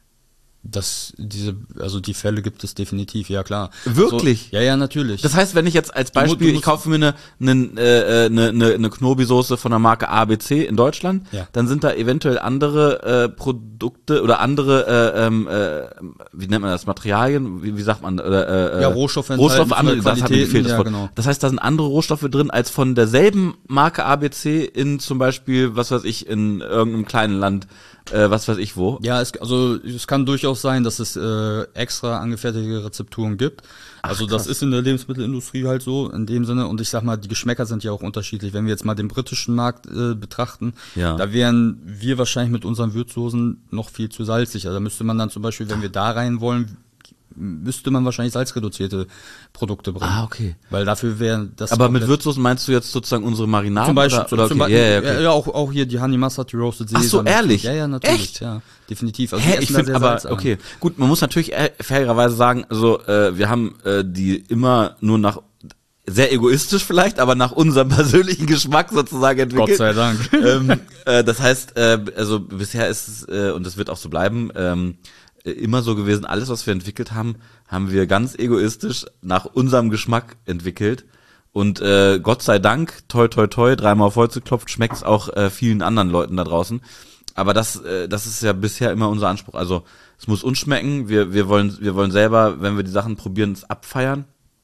Das, diese, also die Fälle gibt es definitiv, ja klar. Wirklich? So, ja, ja, natürlich. Das heißt, wenn ich jetzt als Beispiel, ich kaufe mir eine, eine, äh, eine, eine, eine Knobi-Soße von der Marke A B C in Deutschland, ja. dann sind da eventuell andere äh, Produkte oder andere, äh, ähm, äh, wie nennt man das, Materialien, wie, wie sagt man? Äh, äh, ja, Rohstoffe, Rohstoffe andere, das hat mir gefehlt, das ja, Wort. Genau. Das heißt, da sind andere Rohstoffe drin, als von derselben Marke A B C in zum Beispiel, was weiß ich, in irgendeinem kleinen Land, Äh, was weiß ich wo. Ja, es, also es kann durchaus sein, dass es äh, extra angefertigte Rezepturen gibt. Ach, also das krass. ist in der Lebensmittelindustrie halt so, in dem Sinne. Und ich sag mal, die Geschmäcker sind ja auch unterschiedlich. Wenn wir jetzt mal den britischen Markt äh, betrachten, ja. da wären wir wahrscheinlich mit unseren Würzsoßen noch viel zu salzig. Also da müsste man dann zum Beispiel, wenn wir da rein wollen, müsste man wahrscheinlich salzreduzierte Produkte bringen. Ah, okay. Weil dafür wäre das. Aber mit Würzsoßen meinst du jetzt sozusagen unsere Marinade? Zum Beispiel, oder, oder okay. zum Beispiel ja, ja, okay. ja, auch, auch hier die Honey Mustard, die Roasted Sesam. Ach so, ehrlich? Ja, ja, natürlich. Echt? Ja, definitiv. Also Hä, ich finde aber, okay, gut, man muss natürlich äh, fairerweise sagen, also äh, wir haben äh, die immer nur nach, sehr egoistisch vielleicht, aber nach unserem persönlichen Geschmack sozusagen entwickelt. Gott sei Dank. ähm, äh, das heißt, äh, also bisher ist es, äh, und das wird auch so bleiben, ähm, immer so gewesen, alles, was wir entwickelt haben, haben wir ganz egoistisch nach unserem Geschmack entwickelt. Und äh, Gott sei Dank, toi toi toi, dreimal auf Holz geklopft, schmeckt's auch äh, vielen anderen Leuten da draußen. Aber das, äh, das ist ja bisher immer unser Anspruch. Also es muss uns schmecken. Wir, wir wollen, wir wollen selber, wenn wir die Sachen probieren, es abfeiern.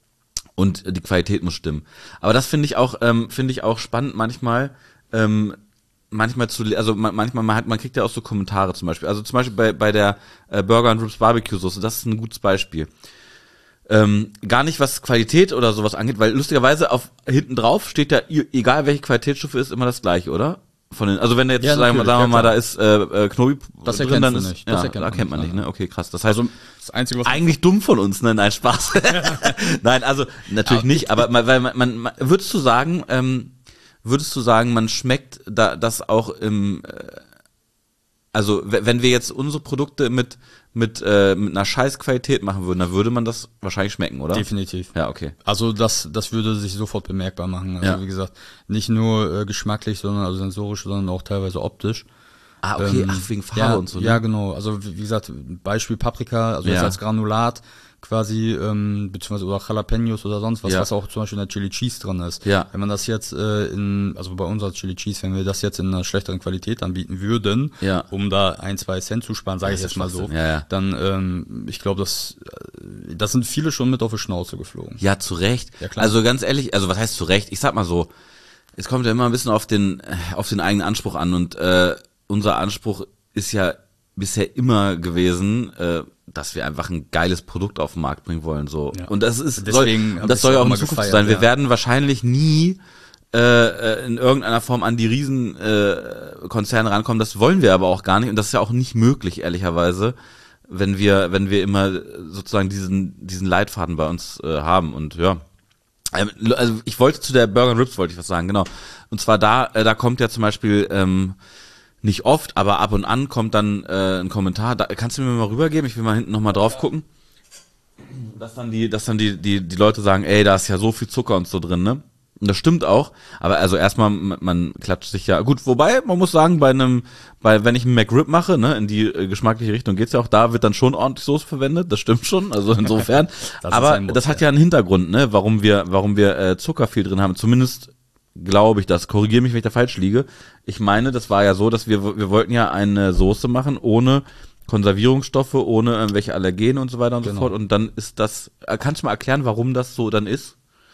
Und die Qualität muss stimmen. Aber das finde ich auch, ähm, finde ich auch spannend manchmal. Ähm, manchmal zu, also manchmal man hat, man kriegt ja auch so Kommentare zum Beispiel. Also zum Beispiel bei bei der äh, Burger and Ribs Barbecue Soße, das ist ein gutes Beispiel. Ähm, gar nicht was Qualität oder sowas angeht, weil lustigerweise auf hinten drauf steht ja, egal welche Qualitätsstufe ist, immer das gleiche, oder? Von den, also wenn der jetzt ja, sagen, sagen wir ja, mal, da ist äh, Knobi das drin, dann ist nicht. ja, Das erkennt da kennt man nicht, ne? Okay, krass. Das heißt, also das Einzige, was eigentlich dumm von uns, ne? Nein, Spaß. Nein, also natürlich nicht, aber man, weil man, man, man würdest du sagen, ähm, würdest du sagen, man schmeckt da das auch im, äh, also w- wenn wir jetzt unsere Produkte mit mit äh, mit einer Scheißqualität machen würden, dann würde man das wahrscheinlich schmecken, oder? definitiv. Ja, okay. Also das das würde sich sofort bemerkbar machen. Also Ja. wie gesagt, nicht nur äh, geschmacklich, sondern also sensorisch, sondern auch teilweise optisch. Ah, okay, Ähm, ach, wegen Farbe ja, und so, ne? Ja, genau. Also wie wie gesagt, Beispiel Paprika, also Ja. jetzt als Granulat quasi, ähm, beziehungsweise oder Jalapenos oder sonst was, Ja. was auch zum Beispiel in der Chili Cheese drin ist. Ja. Wenn man das jetzt äh, in, also bei unserer Chili Cheese, wenn wir das jetzt in einer schlechteren Qualität anbieten würden, Ja. um da ein, zwei Cent zu sparen, sage Das ich ist jetzt mal so, Schwachsinn. Ja, ja. dann, ähm, ich glaube, das, äh, das sind viele schon mit auf die Schnauze geflogen. Ja, zu Recht. Ja, klar. Also ganz ehrlich, also was heißt zu Recht? Ich sag mal so, es kommt ja immer ein bisschen auf den äh, auf den eigenen Anspruch an und äh, unser Anspruch ist ja bisher immer gewesen, äh, dass wir einfach ein geiles Produkt auf den Markt bringen wollen, so. Ja. Und das ist, Deswegen soll, hab das ich's soll ja auch auch in immer Zukunft gefeiert, sein. Wir ja. werden wahrscheinlich nie äh, in irgendeiner Form an die riesen äh, Konzerne rankommen. Das wollen wir aber auch gar nicht und das ist ja auch nicht möglich, ehrlicherweise, wenn wir, wenn wir immer sozusagen diesen, diesen Leitfaden bei uns äh, haben und ja. Ähm, Also ich wollte zu der Burger and Ribs wollte ich was sagen, genau. Und zwar da, äh, da kommt ja zum Beispiel ähm, nicht oft, aber ab und an kommt dann äh, ein Kommentar. Da, kannst du mir mal rübergeben? Ich will mal hinten nochmal drauf gucken. Dass dann die, dass dann die, die, die Leute sagen, ey, da ist ja so viel Zucker und so drin, ne? Und das stimmt auch. Aber also erstmal, man, man klatscht sich ja. Gut, wobei, man muss sagen, bei einem, bei, wenn ich einen McRib mache, ne, in die äh, geschmackliche Richtung geht's ja auch, da wird dann schon ordentlich Soße verwendet. Das stimmt schon. Also insofern. Das aber ist ein Muss, das hat ja einen Hintergrund, ne, warum wir, warum wir äh, Zucker viel drin haben. Zumindest glaube ich das. Korrigiere mich, wenn ich da falsch liege. Ich meine, das war ja so, dass wir, wir wollten ja eine Soße machen ohne Konservierungsstoffe, ohne irgendwelche Allergene und so weiter und Genau. so fort. Und dann ist das, kannst du mal erklären, warum das so dann ist?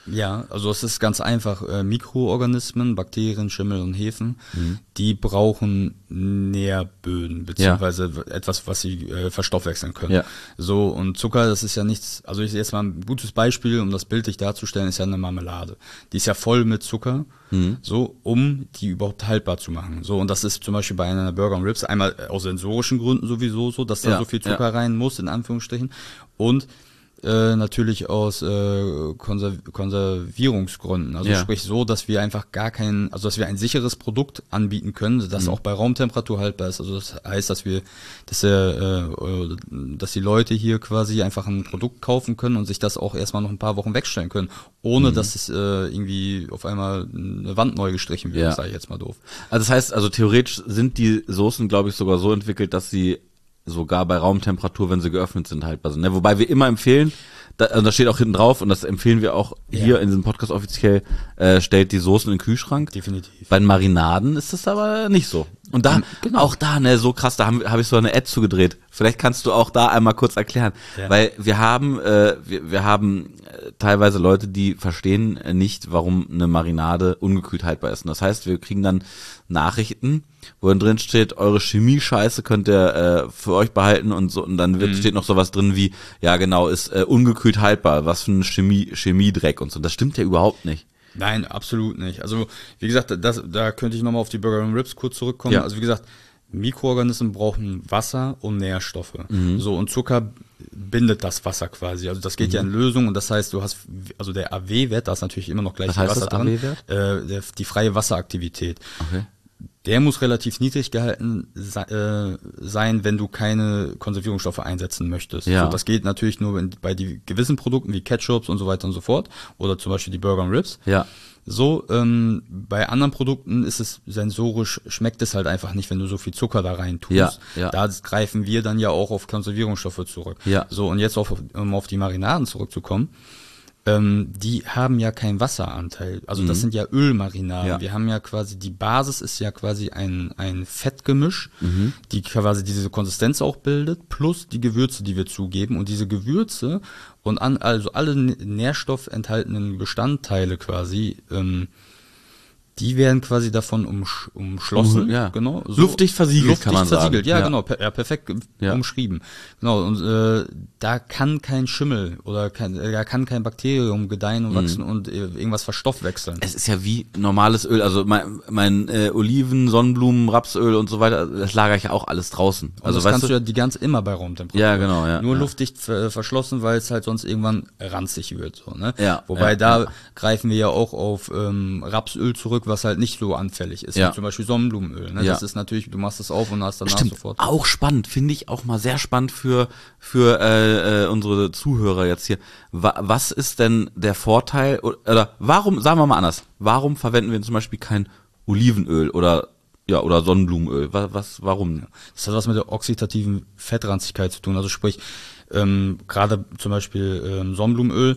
Ja, also es ist ganz einfach. Äh, Mikroorganismen, Bakterien, Schimmel und Hefen, mhm. die brauchen Nährböden, beziehungsweise ja. etwas, was sie äh, verstoffwechseln können. Ja. So, und Zucker, das ist ja nichts, also ich jetzt mal ein gutes Beispiel, um das bildlich darzustellen, ist ja eine Marmelade. Die ist ja voll mit Zucker, mhm. so, um die überhaupt haltbar zu machen. So, und das ist zum Beispiel bei einer Burger und Ribs einmal aus sensorischen Gründen sowieso so, dass da ja. so viel Zucker ja. rein muss, in Anführungsstrichen, und Äh, natürlich aus äh, Konserv- Konservierungsgründen. Also ja. sprich so, dass wir einfach gar kein, also dass wir ein sicheres Produkt anbieten können, das mhm. auch bei Raumtemperatur haltbar ist. Also das heißt, dass wir, dass der, äh, dass die Leute hier quasi einfach ein Produkt kaufen können und sich das auch erstmal noch ein paar Wochen wegstellen können, ohne mhm. dass es äh, irgendwie auf einmal eine Wand neu gestrichen wird, ja. sage ich jetzt mal doof. Also das heißt, also theoretisch sind die Soßen, glaube ich, sogar so entwickelt, dass sie sogar bei Raumtemperatur, wenn sie geöffnet sind, haltbar sind. Ne? Wobei wir immer empfehlen, da, also das steht auch hinten drauf und das empfehlen wir auch ja. hier in diesem Podcast offiziell, äh, stellt die Soßen in den Kühlschrank. Definitiv. Bei den Marinaden ist das aber nicht so. Und da, genau. auch da, ne, so krass, da habe hab ich so eine Ad zugedreht. Vielleicht kannst du auch da einmal kurz erklären. Ja. Weil wir haben, äh, wir, wir haben äh, teilweise Leute, die verstehen äh, nicht, warum eine Marinade ungekühlt haltbar ist. Und das heißt, wir kriegen dann Nachrichten, wo dann drin steht, eure Chemie-Scheiße könnt ihr äh, für euch behalten und so, und dann wird, mhm. steht noch sowas drin wie, ja genau, ist äh, ungekühlt haltbar, was für ein Chemie, Chemiedreck und so. Das stimmt ja überhaupt nicht. Nein, absolut nicht. Also wie gesagt, das, da könnte ich nochmal auf die Burger and Ribs kurz zurückkommen. Ja. Also wie gesagt, Mikroorganismen brauchen Wasser und Nährstoffe. Mhm. So, und Zucker bindet das Wasser quasi. Also das geht mhm. ja in Lösung, und das heißt, du hast, also der A W-Wert, da ist natürlich immer noch gleich Was heißt Wasser das drin. A W-Wert? Äh, der, die freie Wasseraktivität. Okay. Der muss relativ niedrig gehalten se- äh, sein, wenn du keine Konservierungsstoffe einsetzen möchtest. Ja. So, das geht natürlich nur in, bei die gewissen Produkten wie Ketchups und so weiter und so fort, oder zum Beispiel die Burger and Ribs. Ja. So, ähm, bei anderen Produkten ist es sensorisch, schmeckt es halt einfach nicht, wenn du so viel Zucker da rein tust. Ja, ja. Da greifen wir dann ja auch auf Konservierungsstoffe zurück. Ja. So, und jetzt auf, um auf die Marinaden zurückzukommen. Ähm, die haben ja keinen Wasseranteil. Also das mhm. sind ja Ölmarinaden. Ja. Wir haben ja quasi, die Basis ist ja quasi ein, ein Fettgemisch, mhm. die quasi diese Konsistenz auch bildet, plus die Gewürze, die wir zugeben. Und diese Gewürze und an, also alle nährstoffenthaltenen Bestandteile quasi, ähm, die werden quasi davon umsch- umschlossen, ja. genau. So, luftdicht versiegelt, luftdicht kann man versiegelt. sagen. Ja, ja, genau, per, ja, perfekt ja. umschrieben. Genau, und äh, da kann kein Schimmel oder kein, da kann kein Bakterium gedeihen und wachsen mhm. und äh, irgendwas verstoffwechseln. Es ist ja wie normales Öl, also mein, mein äh, Oliven, Sonnenblumen, Rapsöl und so weiter, das lagere ich ja auch alles draußen. Und also das weißt kannst du du ja die ganze immer bei Raumtemperatur. Ja, genau, ja. Nur ja. luftdicht äh, verschlossen, weil es halt sonst irgendwann ranzig wird, so, ne? Ja. Wobei ja, da ja. greifen wir ja auch auf ähm, Rapsöl zurück, was halt nicht so anfällig ist, ja. wie zum Beispiel Sonnenblumenöl, ne? Ja. Das ist natürlich, du machst es auf und hast danach Stimmt. sofort. Auch spannend, finde ich auch mal sehr spannend für für äh, äh, unsere Zuhörer jetzt hier. Wa- was ist denn der Vorteil, oder, oder warum, sagen wir mal anders, warum verwenden wir zum Beispiel kein Olivenöl oder ja oder Sonnenblumenöl? Was, was warum? Das hat was mit der oxidativen Fettranzigkeit zu tun. Also sprich, ähm, gerade zum Beispiel ähm, Sonnenblumenöl.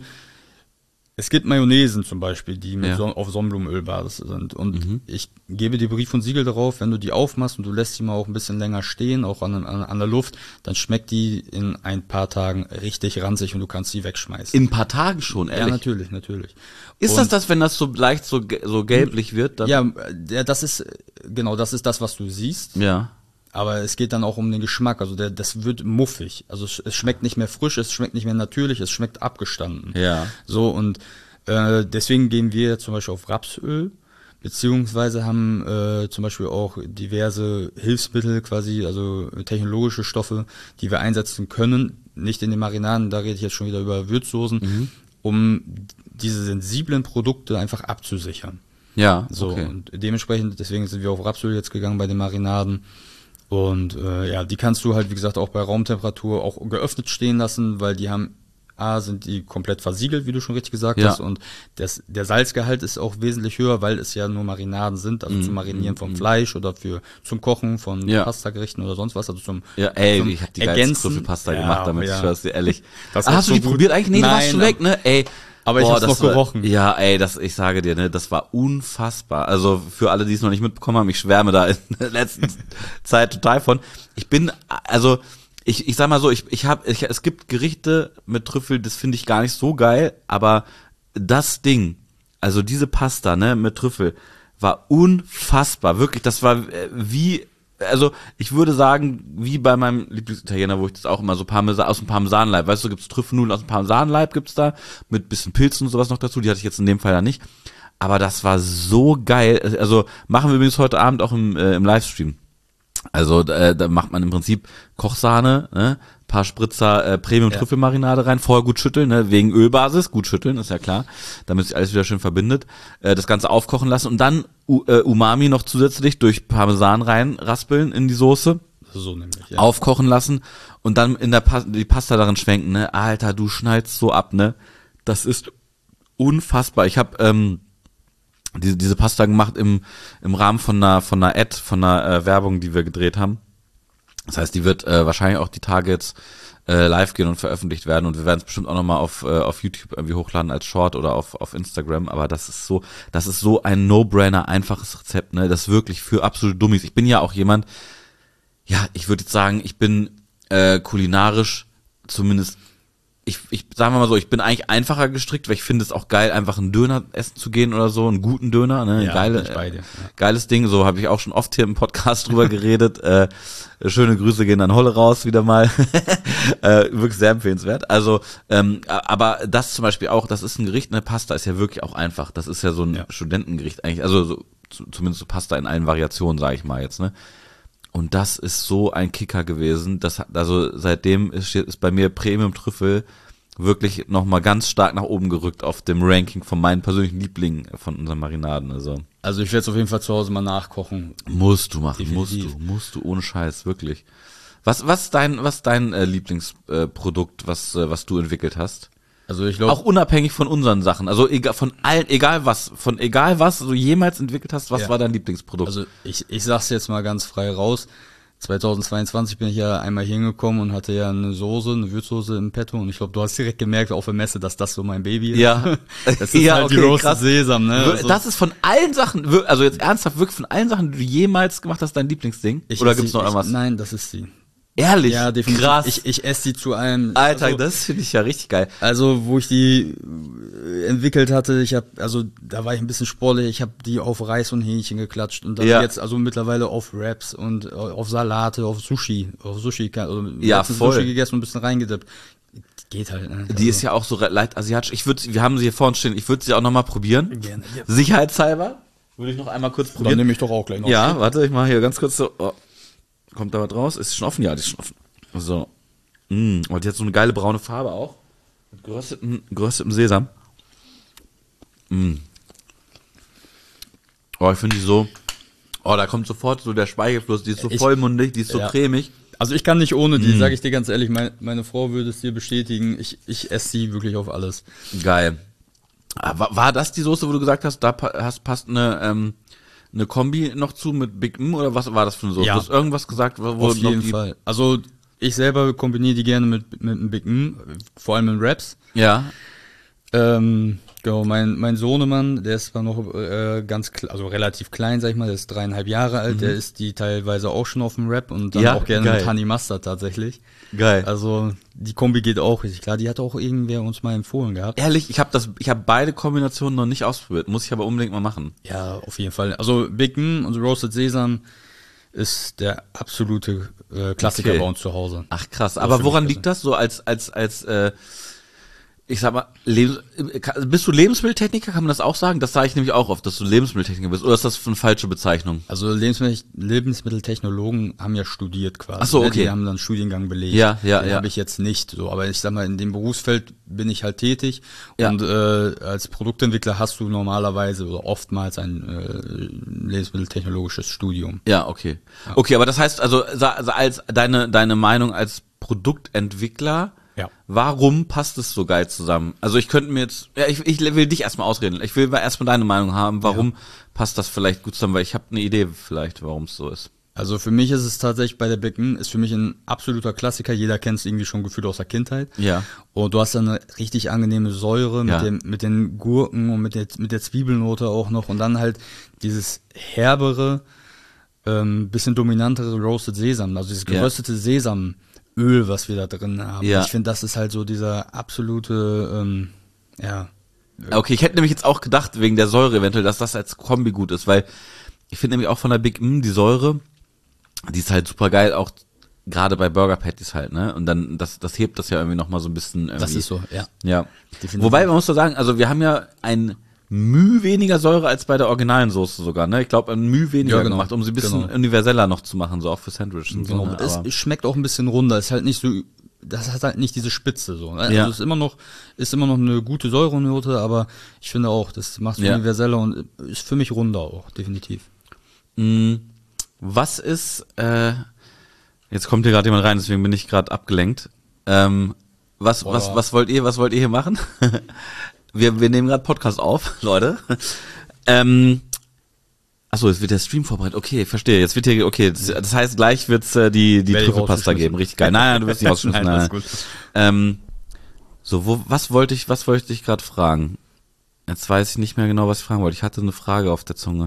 Es gibt Mayonnaisen zum Beispiel, die mit Ja. Son- auf Sonnenblumenölbasis sind. Und Mhm. ich gebe dir Brief und Siegel darauf, wenn du die aufmachst und du lässt die mal auch ein bisschen länger stehen, auch an, an, an der Luft, dann schmeckt die in ein paar Tagen richtig ranzig und du kannst sie wegschmeißen. In ein paar Tagen schon, ehrlich? Ja, natürlich, natürlich. Ist Und das das, wenn das so leicht so ge- so gelblich wird? Dann ja, ja, das ist, genau, das ist das, was du siehst. Ja. Aber es geht dann auch um den Geschmack. Also der, das wird muffig. Also es, es schmeckt nicht mehr frisch, es schmeckt nicht mehr natürlich, es schmeckt abgestanden. Ja. So, und äh, deswegen gehen wir zum Beispiel auf Rapsöl, beziehungsweise haben äh, zum Beispiel auch diverse Hilfsmittel quasi, also technologische Stoffe, die wir einsetzen können, nicht in den Marinaden, da rede ich jetzt schon wieder über Würzsoßen, mhm. um diese sensiblen Produkte einfach abzusichern. Ja, So, okay. und dementsprechend, deswegen sind wir auf Rapsöl jetzt gegangen bei den Marinaden. Und äh, ja, die kannst du halt, wie gesagt, auch bei Raumtemperatur auch geöffnet stehen lassen, weil die haben, A, sind die komplett versiegelt, wie du schon richtig gesagt Ja. hast, und das, der Salzgehalt ist auch wesentlich höher, weil es ja nur Marinaden sind, also Mhm, zum Marinieren mhm, vom mhm. Fleisch oder für zum Kochen von Ja. Pastagerichten oder sonst was, also zum Ja, ey, zum ich hab die geilste Ergänzen. Trüffelpasta Ja, gemacht damit, ja. ich schwör's dir ehrlich. Das Ah, hat hast du so die gut- probiert eigentlich? Nee, du Nein, warst schon weg, ne? Ey. aber ich Boah, hab's das noch war- gerochen. Ja, ey, das, ich sage dir, ne, das war unfassbar. Also für alle, die es noch nicht mitbekommen haben, ich schwärme da in der letzten Zeit total von. Ich bin, also ich, ich sag mal so, ich, ich habe, ich, es gibt Gerichte mit Trüffel, das finde ich gar nicht so geil, aber das Ding, also diese Pasta, ne, mit Trüffel, war unfassbar, wirklich, das war äh, wie, also ich würde sagen, wie bei meinem Lieblingsitaliener, wo ich das auch immer so Parmesan, aus dem Parmesanleib, weißt du, gibt's Trüffelnudeln aus dem Parmesanleib, gibt's da, mit bisschen Pilzen und sowas noch dazu, die hatte ich jetzt in dem Fall ja nicht, aber das war so geil, also machen wir übrigens heute Abend auch im, äh, im Livestream, also äh, da macht man im Prinzip Kochsahne, ne, paar Spritzer äh, Premium-Trüffelmarinade rein, vorher gut schütteln, ne, wegen Ölbasis, gut schütteln, ist ja klar, damit sich alles wieder schön verbindet, äh, das Ganze aufkochen lassen und dann U- äh, Umami noch zusätzlich durch Parmesan rein raspeln in die Soße, So nämlich, ja. aufkochen lassen und dann in der pa- die Pasta darin schwenken, ne, Alter, du schneidest so ab, ne, das ist unfassbar. Ich habe ähm, diese diese Pasta gemacht im im Rahmen von einer von einer Ad, von einer äh, Werbung, die wir gedreht haben. Das heißt, die wird äh, wahrscheinlich auch die Tage jetzt äh, live gehen und veröffentlicht werden und wir werden es bestimmt auch nochmal auf äh, auf YouTube irgendwie hochladen als Short oder auf auf Instagram, aber das ist so, das ist so ein No-Brainer, einfaches Rezept, ne, das wirklich für absolute Dummies. Ich bin ja auch jemand, ja, ich würde jetzt sagen, ich bin äh, kulinarisch zumindest, ich, ich sagen wir mal so, ich bin eigentlich einfacher gestrickt, weil ich finde es auch geil, einfach einen Döner essen zu gehen oder so, einen guten Döner, ne, Ja, geile, bin ich bei dir, ja. geiles Ding, so habe ich auch schon oft hier im Podcast drüber geredet, äh, schöne Grüße gehen an Holle raus wieder mal, äh, wirklich sehr empfehlenswert, also, ähm, aber das zum Beispiel auch, das ist ein Gericht, eine Pasta ist ja wirklich auch einfach, das ist ja so ein Ja. Studentengericht eigentlich, also so, zu, zumindest so Pasta in allen Variationen, sage ich mal jetzt, ne. Und das ist so ein Kicker gewesen. Das hat, also seitdem ist, ist bei mir Premium Trüffel wirklich nochmal ganz stark nach oben gerückt auf dem Ranking von meinen persönlichen Lieblingen von unseren Marinaden. Also Also ich werde es auf jeden Fall zu Hause mal nachkochen. musst du machen, Definitiv. musst du, musst du ohne Scheiß, wirklich. Was, was ist dein, was ist dein äh, Lieblingsprodukt, was, äh, was du entwickelt hast? Also ich glaube, Auch unabhängig von unseren Sachen. Also egal, von allen, egal was, von egal was du jemals entwickelt hast, was Ja. war dein Lieblingsprodukt? also ich, ich sag's jetzt mal ganz frei raus. zweitausendzweiundzwanzig bin ich ja einmal hier hingekommen und hatte ja eine Soße, eine Würzsoße im Petto und ich glaube, du hast direkt gemerkt auf der Messe, dass das so mein Baby ist. Ja. Das ist Ja, halt okay, die Roasted krass. Sesam, ne? Wir- Also, Das ist von allen Sachen, wir- also jetzt ernsthaft, wirklich von allen Sachen, die du jemals gemacht hast, dein Lieblingsding? ich Oder esse gibt's die- noch irgendwas? Ich, nein, das ist sie. Ehrlich? Ja, definitiv. Krass. Ich, ich esse die zu allem. Alter, also, das finde ich ja richtig geil. Also, wo ich die äh, entwickelt hatte, ich habe, also da war ich ein bisschen sportlich, ich habe die auf Reis und Hähnchen geklatscht und dann Ja. jetzt also mittlerweile auf Wraps und äh, auf Salate, auf Sushi, auf Sushi, also Ja, letztens voll. Sushi gegessen und ein bisschen reingedippt. Geht halt, ne? Die ist ja auch so re- leicht asiatisch. Ich würde, wir haben sie hier vorne stehen. Ich würde sie auch noch mal probieren. Gerne. Ja. Sicherheitshalber würde ich noch einmal kurz Dann probieren. nehme ich doch auch gleich noch. Ja, warte, ich mache hier ganz kurz so. Oh. Kommt da was raus? Ist schon offen? Ja, die ist schon offen. So. Mm. Und die hat so eine geile braune Farbe auch. Mit geröstetem, geröstetem Sesam. Mm. Oh, ich finde die so. Oh, da kommt sofort so der Speichelfluss. Die ist so Ich- vollmundig, die ist so Ja. cremig. Also ich kann nicht ohne Mm. die, sage ich dir ganz ehrlich, mein, meine Frau würde es dir bestätigen, ich, ich esse sie wirklich auf alles. Geil. Ah, War, war das die Soße, wo du gesagt hast, da pa- hast, passt eine, ähm, eine Kombi noch zu mit Big M oder was war das für eine Soße? Ja. Du hast irgendwas gesagt, wo Auf noch jeden die, Fall. Also ich selber kombiniere die gerne mit, mit einem Big M, vor allem in Wraps. Ja. Ähm, genau, mein, mein Sohnemann, der ist zwar noch äh, ganz, kle- also relativ klein, sag ich mal, der ist dreieinhalb Jahre alt, der isst die teilweise auch schon auf dem Wrap und dann Ja, auch gerne geil. mit Honey Mustard tatsächlich. Geil. Also die Kombi geht auch richtig klar, die hat auch irgendwer uns mal empfohlen gehabt. Ehrlich, ich habe das, ich habe beide Kombinationen noch nicht ausprobiert, muss ich aber unbedingt mal machen. Ja, auf jeden Fall. Also Big M und Roasted Sesam ist der absolute äh, Klassiker Okay. bei uns zu Hause. Ach krass, für aber mich woran persönlich. liegt das so als als als äh, ich sag mal, Lebens bist du Lebensmitteltechniker, kann man das auch sagen? Das sage ich nämlich auch oft, dass du Lebensmitteltechniker bist, oder ist das eine falsche Bezeichnung? Also Lebensmittel, Lebensmitteltechnologen haben ja studiert quasi. Ach so, ne? okay. Die haben dann Studiengang belegt. Ja, ja, Den ja. habe ich jetzt nicht so. Aber ich sag mal, in dem Berufsfeld bin ich halt tätig. Ja. Und äh, als Produktentwickler hast du normalerweise oder oftmals ein äh, lebensmitteltechnologisches Studium. Ja, okay. Okay, aber das heißt also sa- sa- als deine deine Meinung als Produktentwickler, Ja. warum passt es so geil zusammen? Also ich könnte mir jetzt, ja, ich, ich will dich erstmal ausreden. Ich will erstmal deine Meinung haben, warum passt das vielleicht gut zusammen, weil ich habe eine Idee vielleicht, warum es so ist. Also für mich ist es tatsächlich bei der Big M, ist für mich ein absoluter Klassiker. Jeder kennt es irgendwie schon gefühlt aus der Kindheit. Ja. Und du hast dann eine richtig angenehme Säure mit Ja. dem, mit den Gurken und mit der, mit der Zwiebelnote auch noch. Und dann halt dieses herbere, ähm, bisschen dominantere Roasted Sesam. Also dieses Ja. geröstete Sesamöl, was wir da drin haben. Ja. Ich finde, das ist halt so dieser absolute, ähm, ja, Okay, ich hätte nämlich jetzt auch gedacht, wegen der Säure eventuell, dass das als Kombi gut ist, weil ich finde nämlich auch von der Big M die Säure, die ist halt super geil, auch gerade bei Burger Patties halt, ne? Und dann, das, das hebt das ja irgendwie nochmal so ein bisschen irgendwie. Das ist so, ja. Ja. Definitiv. Wobei, man muss da sagen, also wir haben ja ein Müh weniger Säure als bei der originalen Soße sogar, ne? Ich glaube, ein Müh weniger Ja, genau. gemacht, um sie ein bisschen Genau. universeller noch zu machen, so auch für Sandwiches und Genau, so. Ne? es, Aber- es schmeckt auch ein bisschen runder, ist halt nicht so, das hat halt nicht diese Spitze so. Ne? Ja. Also es ist immer noch, ist immer noch eine gute Säurenote, aber ich finde auch, das macht es Ja. universeller und ist für mich runder auch, definitiv. Mm, Was ist, äh, jetzt kommt hier gerade jemand rein, deswegen bin ich gerade abgelenkt. Ähm, was, was, Boah. was wollt ihr, was wollt ihr hier machen? wir, wir nehmen gerade Podcast auf, Leute. ähm, Achso, jetzt wird der Stream vorbereitet. Okay, verstehe. Jetzt wird hier, okay, das, das heißt, gleich wird's äh, die, die Werde ich Trüffelpasta rausgeschmissen. geben. Richtig geil. Nein, nein, du wirst nicht rausgeschmissen. Nein, Nein, alles nein. Ähm, so, wo, was wollte ich, was wollte ich gerade fragen? Jetzt weiß ich nicht mehr genau, was ich fragen wollte. Ich hatte eine Frage auf der Zunge.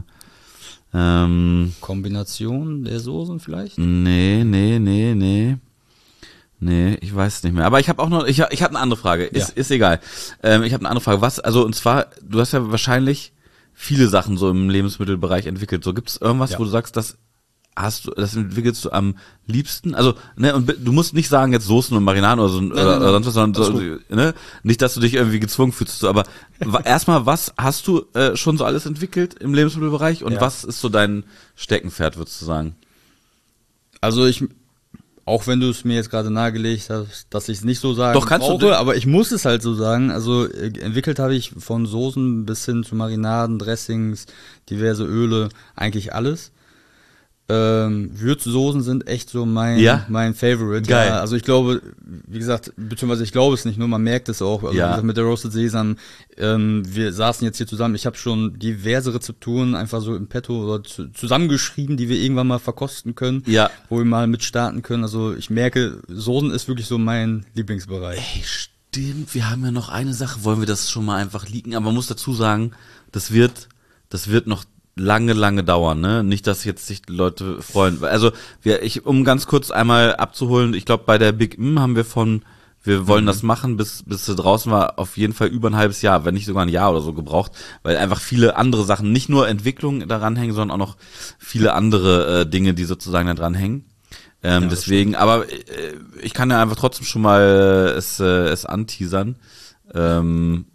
Ähm, Kombination der Soßen vielleicht? nee, nee, nee, nee. Nee, ich weiß es nicht mehr. Aber ich habe auch noch, ich, ich habe eine andere Frage. Ist, Ja. ist egal. Ähm, ich habe eine andere Frage. Was, also und zwar, du hast ja wahrscheinlich viele Sachen so im Lebensmittelbereich entwickelt. So, gibt es irgendwas, Ja. wo du sagst, das hast du, das entwickelst du am liebsten? Also, ne, und du musst nicht sagen jetzt Soßen und Marinaden oder so oder, nein, nein. oder sonst was, sondern so, Alles ne, nicht, dass du dich irgendwie gezwungen fühlst. So, aber wa- erstmal, was hast du äh, schon so alles entwickelt im Lebensmittelbereich und Ja. was ist so dein Steckenpferd, würdest du sagen? Also ich, auch wenn du es mir jetzt gerade nahegelegt hast, dass ich es nicht so sagen Doch, kannst du- brauche, aber ich muss es halt so sagen. Also äh, entwickelt habe ich von Soßen bis hin zu Marinaden, Dressings, diverse Öle, eigentlich alles. Ähm, Würzsoßen sind echt so mein Ja? mein Favorite. Geil. Ja, also ich glaube, wie gesagt, beziehungsweise ich glaube es nicht nur, man merkt es auch. Also Ja. wie gesagt, mit der Roasted Sesam, ähm, wir saßen jetzt hier zusammen. Ich habe schon diverse Rezepturen einfach so im Petto oder zu, zusammengeschrieben, die wir irgendwann mal verkosten können, Ja. wo wir mal mit starten können. Also ich merke, Soßen ist wirklich so mein Lieblingsbereich. Ey, stimmt, wir haben ja noch eine Sache, wollen wir das schon mal einfach leaken, aber man muss dazu sagen, das wird, das wird noch lange, lange dauern, ne? Nicht, dass jetzt sich die Leute freuen. Also, wir, ich, um ganz kurz einmal abzuholen, ich glaube, bei der Big M haben wir von, wir wollen das machen, bis, bis sie draußen war, auf jeden Fall über ein halbes Jahr, wenn nicht sogar ein Jahr oder so gebraucht, weil einfach viele andere Sachen, nicht nur Entwicklung daran hängen, sondern auch noch viele andere äh, Dinge, die sozusagen da dran hängen. Ähm, Ja, das deswegen, aber äh, ich kann ja einfach trotzdem schon mal äh, es, äh, es anteasern. Ähm,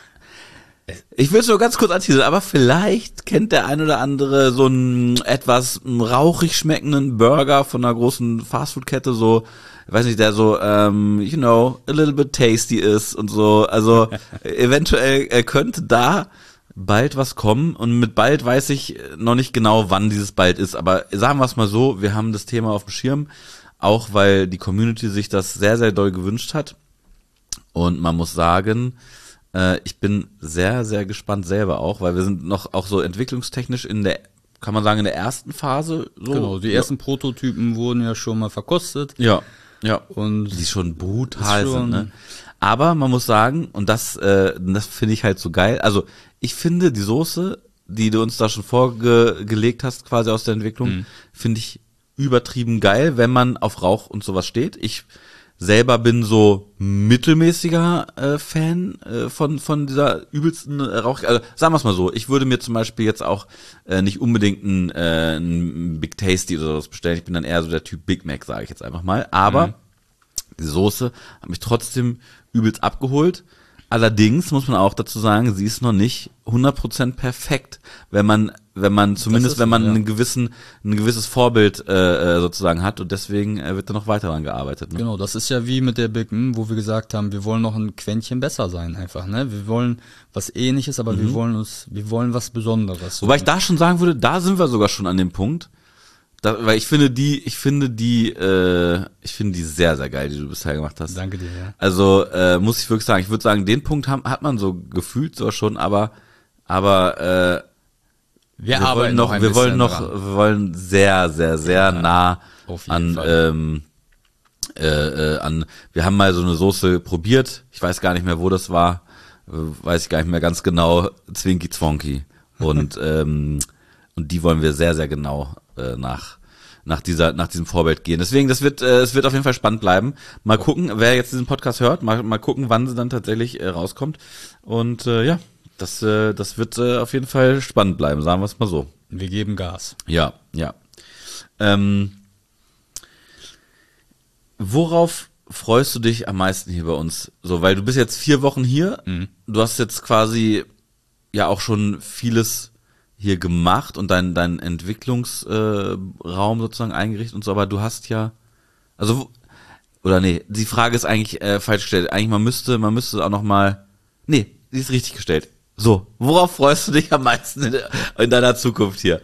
ich will es nur ganz kurz anteasern, aber vielleicht kennt der ein oder andere so einen etwas rauchig schmeckenden Burger von einer großen Fastfood-Kette, so, ich weiß nicht, der so, ähm, you know, a little bit tasty ist und so. Also eventuell äh, könnte da bald was kommen und mit bald weiß ich noch nicht genau, wann dieses bald ist, aber sagen wir es mal so, wir haben das Thema auf dem Schirm, auch weil die Community sich das sehr, sehr doll gewünscht hat und man muss sagen, äh, ich bin sehr, sehr gespannt selber auch, weil wir sind noch auch so entwicklungstechnisch in der, kann man sagen, in der ersten Phase. So. Genau, die ersten Prototypen wurden ja schon mal verkostet. Ja, ja. Und Die schon brutal Ist sind, schon- ne? Aber man muss sagen, und das, äh, das finde ich halt so geil, also ich finde die Soße, die du uns da schon vorgelegt hast, quasi aus der Entwicklung, Mhm. finde ich übertrieben geil, wenn man auf Rauch und sowas steht. Ich selber bin so mittelmäßiger äh, Fan äh, von von dieser übelsten äh, Rauch. Also sagen wir es mal so, ich würde mir zum Beispiel jetzt auch äh, nicht unbedingt ein, äh, ein Big Tasty oder sowas bestellen. Ich bin dann eher so der Typ Big Mac, sage ich jetzt einfach mal. Aber Mhm. die Soße hat mich trotzdem übelst abgeholt. Allerdings muss man auch dazu sagen, sie ist noch nicht hundert Prozent perfekt, wenn man, wenn man zumindest, ist wenn man so, ja. einen gewissen, ein gewisses Vorbild äh, äh, sozusagen hat und deswegen äh, wird da noch weiter dran gearbeitet. Ne? genau, das ist ja wie mit der Big M, wo wir gesagt haben, wir wollen noch ein Quäntchen besser sein einfach, ne? Wir wollen was Ähnliches, aber wir wollen uns, wir wollen was Besonderes. So. Wobei ich da schon sagen würde, da sind wir sogar schon an dem Punkt, da, weil ich finde die, ich finde die, äh, ich finde die sehr, sehr geil, die du bisher gemacht hast. Danke dir, ja. Also äh, muss ich wirklich sagen, ich würde sagen, den Punkt haben, hat man so gefühlt so schon, aber aber äh, Wir, wir wollen noch, ein wir wollen bisschen noch, dran. wir wollen sehr, sehr, sehr nah auf jeden an, Fall. ähm, äh, äh, an. Wir haben mal so eine Soße probiert. Ich weiß gar nicht mehr, wo das war. Äh, Weiß ich gar nicht mehr ganz genau. Zwinky Zwonky und ähm, und die wollen wir sehr, sehr genau äh, nach nach dieser, nach diesem Vorbild gehen. Deswegen, das wird, äh, es wird auf jeden Fall spannend bleiben. Mal gucken, wer jetzt diesen Podcast hört, mal, mal gucken, wann sie dann tatsächlich äh, rauskommt. Und äh, ja, das, äh, das wird äh, auf jeden Fall spannend bleiben, sagen wir es mal so. Wir geben Gas. Ja, ja. Ähm, worauf freust du dich am meisten hier bei uns? So, weil du bist jetzt vier Wochen hier, mhm. du hast jetzt quasi ja auch schon vieles hier gemacht und dein dein Entwicklungsraum äh, sozusagen eingerichtet und so, aber du hast ja, also oder nee, die Frage ist eigentlich äh, falsch gestellt. Eigentlich man müsste, man müsste auch noch mal, nee, die ist richtig gestellt. So, worauf freust du dich am meisten in, in deiner Zukunft hier?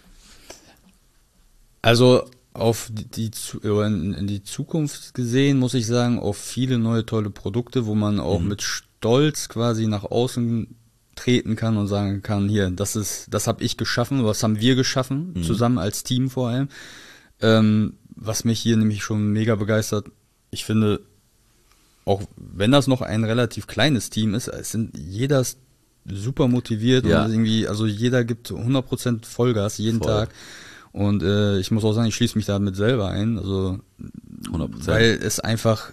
Also auf die, die in, in die Zukunft gesehen muss ich sagen, auf viele neue tolle Produkte, wo man auch mhm. mit Stolz quasi nach außen treten kann und sagen kann, hier, das ist, das habe ich geschaffen, was haben wir geschaffen, mhm. zusammen als Team vor allem. Ähm, was mich hier nämlich schon mega begeistert, ich finde, auch wenn das noch ein relativ kleines Team ist, es sind jeder ist super motiviert ja. und irgendwie, also jeder gibt hundert Prozent Vollgas jeden Voll. Tag. Und äh, ich muss auch sagen, ich schließe mich damit selber ein, also hundert Prozent. Weil es einfach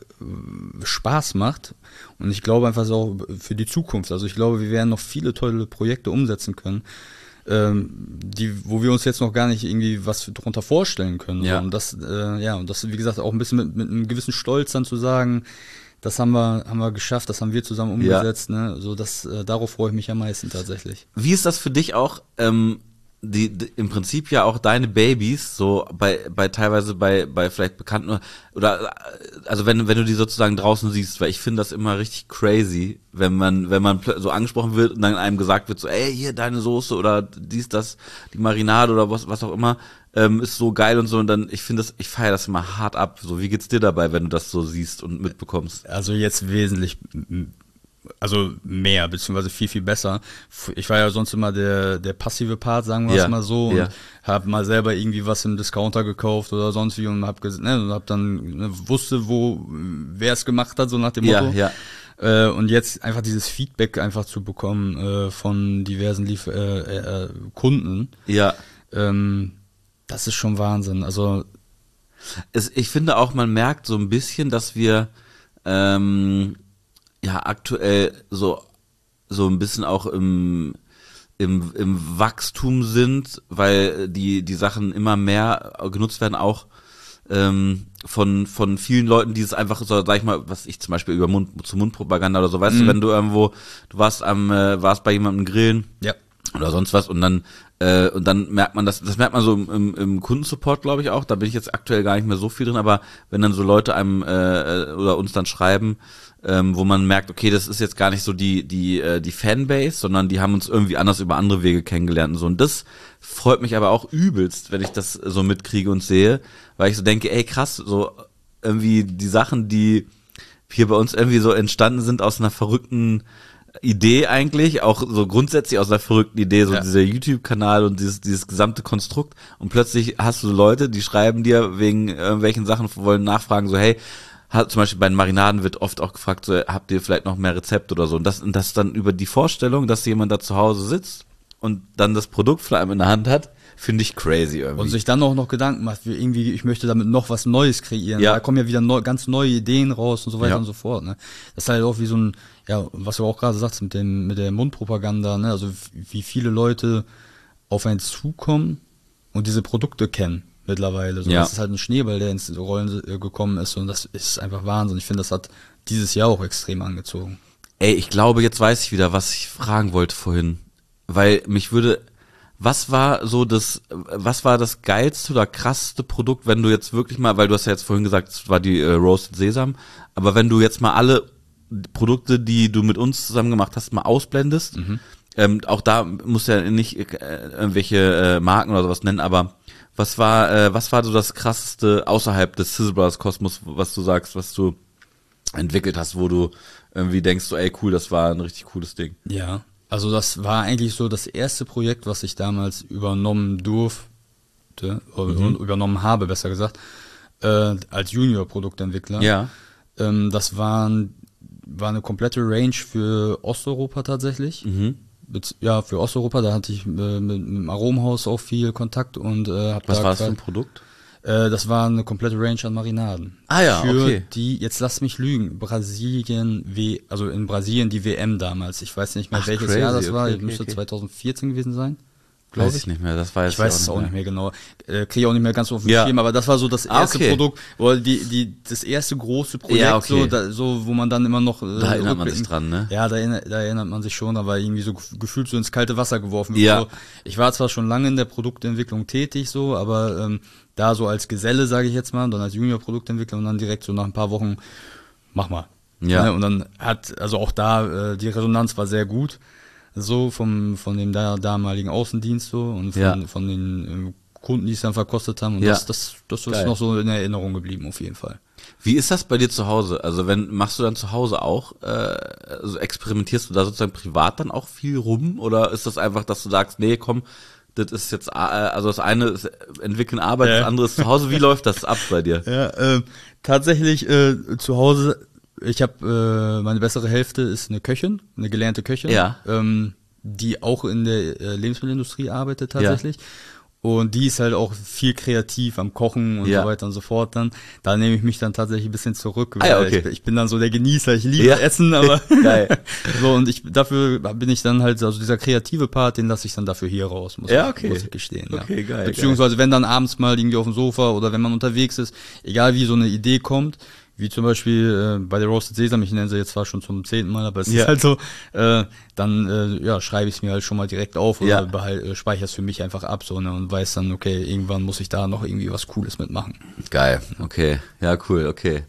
Spaß macht und ich glaube einfach so auch für die Zukunft. Also ich glaube, wir werden noch viele tolle Projekte umsetzen können, ähm, die, wo wir uns jetzt noch gar nicht irgendwie was darunter vorstellen können. Ja. So. Und das, äh, ja, und das, wie gesagt, auch ein bisschen mit, mit einem gewissen Stolz dann zu sagen, das haben wir, haben wir geschafft, das haben wir zusammen umgesetzt. Ja. Ne? So das, äh, darauf freue ich mich am meisten tatsächlich. Wie ist das für dich auch? Ähm Die, die im Prinzip ja auch deine Babys, so bei bei teilweise bei bei vielleicht Bekannten oder also wenn wenn du die sozusagen draußen siehst, weil ich finde das immer richtig crazy, wenn man wenn man so angesprochen wird und dann einem gesagt wird so, ey, hier deine Soße oder dies das die Marinade oder was was auch immer ähm, ist so geil und so und dann ich finde das ich feiere das immer hart ab. So wie geht's dir dabei, wenn du das so siehst und mitbekommst? Also jetzt wesentlich Also mehr, beziehungsweise viel, viel besser. Ich war ja sonst immer der der passive Part, sagen wir ja, es mal so, und ja. habe mal selber irgendwie was im Discounter gekauft oder sonst wie und hab, ne, und hab dann ne, wusste, wo wer es gemacht hat, so nach dem Motto. Ja, ja. Äh, und jetzt einfach dieses Feedback einfach zu bekommen äh, von diversen Lief- äh, äh, Kunden, ja. ähm, das ist schon Wahnsinn. Also es, ich finde auch, man merkt so ein bisschen, dass wir ähm, ja aktuell so so ein bisschen auch im im im Wachstum sind, weil die die Sachen immer mehr genutzt werden, auch ähm, von von vielen Leuten, die es einfach so, sag ich mal, was ich zum Beispiel über Mund zu Mundpropaganda oder so, weißt mhm. du, wenn du irgendwo du warst am äh, warst bei jemandem grillen ja. oder sonst was und dann äh, und dann merkt man das das merkt man so im, im Kundensupport, glaube ich auch, da bin ich jetzt aktuell gar nicht mehr so viel drin, aber wenn dann so Leute einem äh, oder uns dann schreiben, Ähm, wo man merkt, okay, das ist jetzt gar nicht so die die äh, die Fanbase, sondern die haben uns irgendwie anders über andere Wege kennengelernt und so. Und das freut mich aber auch übelst, wenn ich das so mitkriege und sehe, weil ich so denke, ey krass, so irgendwie die Sachen, die hier bei uns irgendwie so entstanden sind aus einer verrückten Idee eigentlich, auch so grundsätzlich aus einer verrückten Idee, so ja. dieser YouTube-Kanal und dieses dieses gesamte Konstrukt. Und plötzlich hast du Leute, die schreiben dir wegen irgendwelchen Sachen, wollen nachfragen, so hey, hat, zum Beispiel bei den Marinaden wird oft auch gefragt, so, habt ihr vielleicht noch mehr Rezepte oder so. Und das, und das dann über die Vorstellung, dass jemand da zu Hause sitzt und dann das Produkt vor allem in der Hand hat, finde ich crazy irgendwie. Und sich dann auch noch Gedanken macht, wie irgendwie, ich möchte damit noch was Neues kreieren. Ja. Da kommen ja wieder neu, ganz neue Ideen raus und so weiter ja. und so fort. Ne? Das ist halt auch wie so ein, ja, was du auch gerade sagst mit dem mit der Mundpropaganda, ne? Also wie viele Leute auf einen zukommen und diese Produkte kennen. Mittlerweile. So, ja. Das ist halt ein Schneeball, der ins Rollen gekommen ist und das ist einfach Wahnsinn. Ich finde, das hat dieses Jahr auch extrem angezogen. Ey, ich glaube, jetzt weiß ich wieder, was ich fragen wollte vorhin. Weil mich würde, was war so das, was war das geilste oder krasseste Produkt, wenn du jetzt wirklich mal, weil du hast ja jetzt vorhin gesagt, es war die äh, Roasted Sesam, aber wenn du jetzt mal alle Produkte, die du mit uns zusammen gemacht hast, mal ausblendest, mhm. ähm, auch da musst du ja nicht äh, irgendwelche äh, Marken oder sowas nennen, aber Was war, äh, was war so das krasseste außerhalb des Sizzle Brothers Kosmos, was du sagst, was du entwickelt hast, wo du irgendwie denkst, so, ey, cool, das war ein richtig cooles Ding? Ja, also das war eigentlich so das erste Projekt, was ich damals übernommen durfte, mhm. übernommen habe, besser gesagt, äh, als Junior-Produktentwickler. Ja. Ähm, das waren, war eine komplette Range für Osteuropa tatsächlich. Mhm. Ja, für Osteuropa, da hatte ich äh, mit, mit dem Aromenhaus auch viel Kontakt und äh, hab Was da war das für ein Produkt? Äh, das war eine komplette Range an Marinaden. Ah ja, Für okay. die, jetzt lass mich lügen, Brasilien, w, also in Brasilien die W M damals. Ich weiß nicht mehr, Ach, welches crazy. Jahr das Okay, war. okay, müsste okay. zwanzig vierzehn gewesen sein. Glaube Weiß ich nicht mehr, das weiß Ich weiß es auch nicht mehr genau. Äh, Kriege ich auch nicht mehr ganz auf den Ja. Schirm, aber das war so das Ah, erste okay. Produkt, oder die, die, das erste große Projekt, Ja, okay. so, da, so, wo man dann immer noch. Äh, Da erinnert man sich rückblickend- dran, ne? Ja, da erinnert, da erinnert man sich schon, aber irgendwie so gef- gefühlt so ins kalte Wasser geworfen. Ja. So, ich war zwar schon lange in der Produktentwicklung tätig, so, aber ähm, da so als Geselle, sage ich jetzt mal, und dann als Junior-Produktentwickler und dann direkt so nach ein paar Wochen, mach mal. Ja. Ne? Und dann hat, also auch da, äh, die Resonanz war sehr gut. So vom von dem da, damaligen Außendienst so und von, Ja. von den ähm, Kunden, die es dann verkostet haben. Und Ja. das, das, das ist Geil. noch so in Erinnerung geblieben, auf jeden Fall. Wie ist das bei dir zu Hause? Also wenn machst du dann zu Hause auch, äh, also experimentierst du da sozusagen privat dann auch viel rum oder ist das einfach, dass du sagst, nee, komm, das ist jetzt, äh, also das eine ist entwickeln Arbeit, Ja. das andere ist zu Hause. Wie läuft das ab bei dir? Ja, äh, tatsächlich äh, zu Hause, ich habe, äh, meine bessere Hälfte ist eine Köchin, eine gelernte Köchin, Ja. ähm, die auch in der äh, Lebensmittelindustrie arbeitet tatsächlich. Und die ist halt auch viel kreativ am Kochen und Ja. so weiter und so fort dann. Da nehme ich mich dann tatsächlich ein bisschen zurück. Ah ja, weil okay. ich, ich bin dann so der Genießer, ich liebe Ja. Essen, aber Geil. so und ich dafür bin ich dann halt, also dieser kreative Part, den lasse ich dann dafür hier raus, muss, Ja, ich, okay. muss ich gestehen. Okay, ja. geil, Beziehungsweise wenn dann abends mal irgendwie auf dem Sofa oder wenn man unterwegs ist, egal wie so eine Idee kommt, wie zum Beispiel äh, bei der Roasted Sesame, ich nenne sie jetzt zwar schon zum zehnten Mal, aber es Ja. ist halt so, äh, dann äh, ja, schreibe ich es mir halt schon mal direkt auf oder Ja. behal- äh, speichere es für mich einfach ab so, ne, und weiß dann, okay, irgendwann muss ich da noch irgendwie was Cooles mitmachen. Geil, okay. Ja, cool, okay.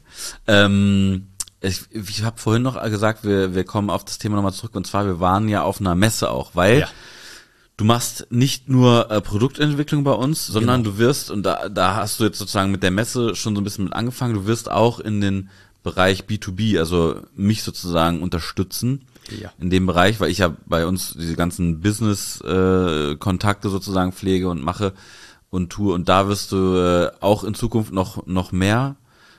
Ähm, ich ich habe vorhin noch gesagt, wir, wir kommen auf das Thema nochmal zurück und zwar, wir waren ja auf einer Messe auch, weil Ja. du machst nicht nur äh, Produktentwicklung bei uns, sondern Genau. du wirst, und da, da hast du jetzt sozusagen mit der Messe schon so ein bisschen mit angefangen, du wirst auch in den Bereich B zwei B, also mich sozusagen unterstützen. Ja. In dem Bereich, weil ich ja bei uns diese ganzen Business-Kontakte sozusagen pflege und mache und tue. Und da wirst du äh, auch in Zukunft noch noch mehr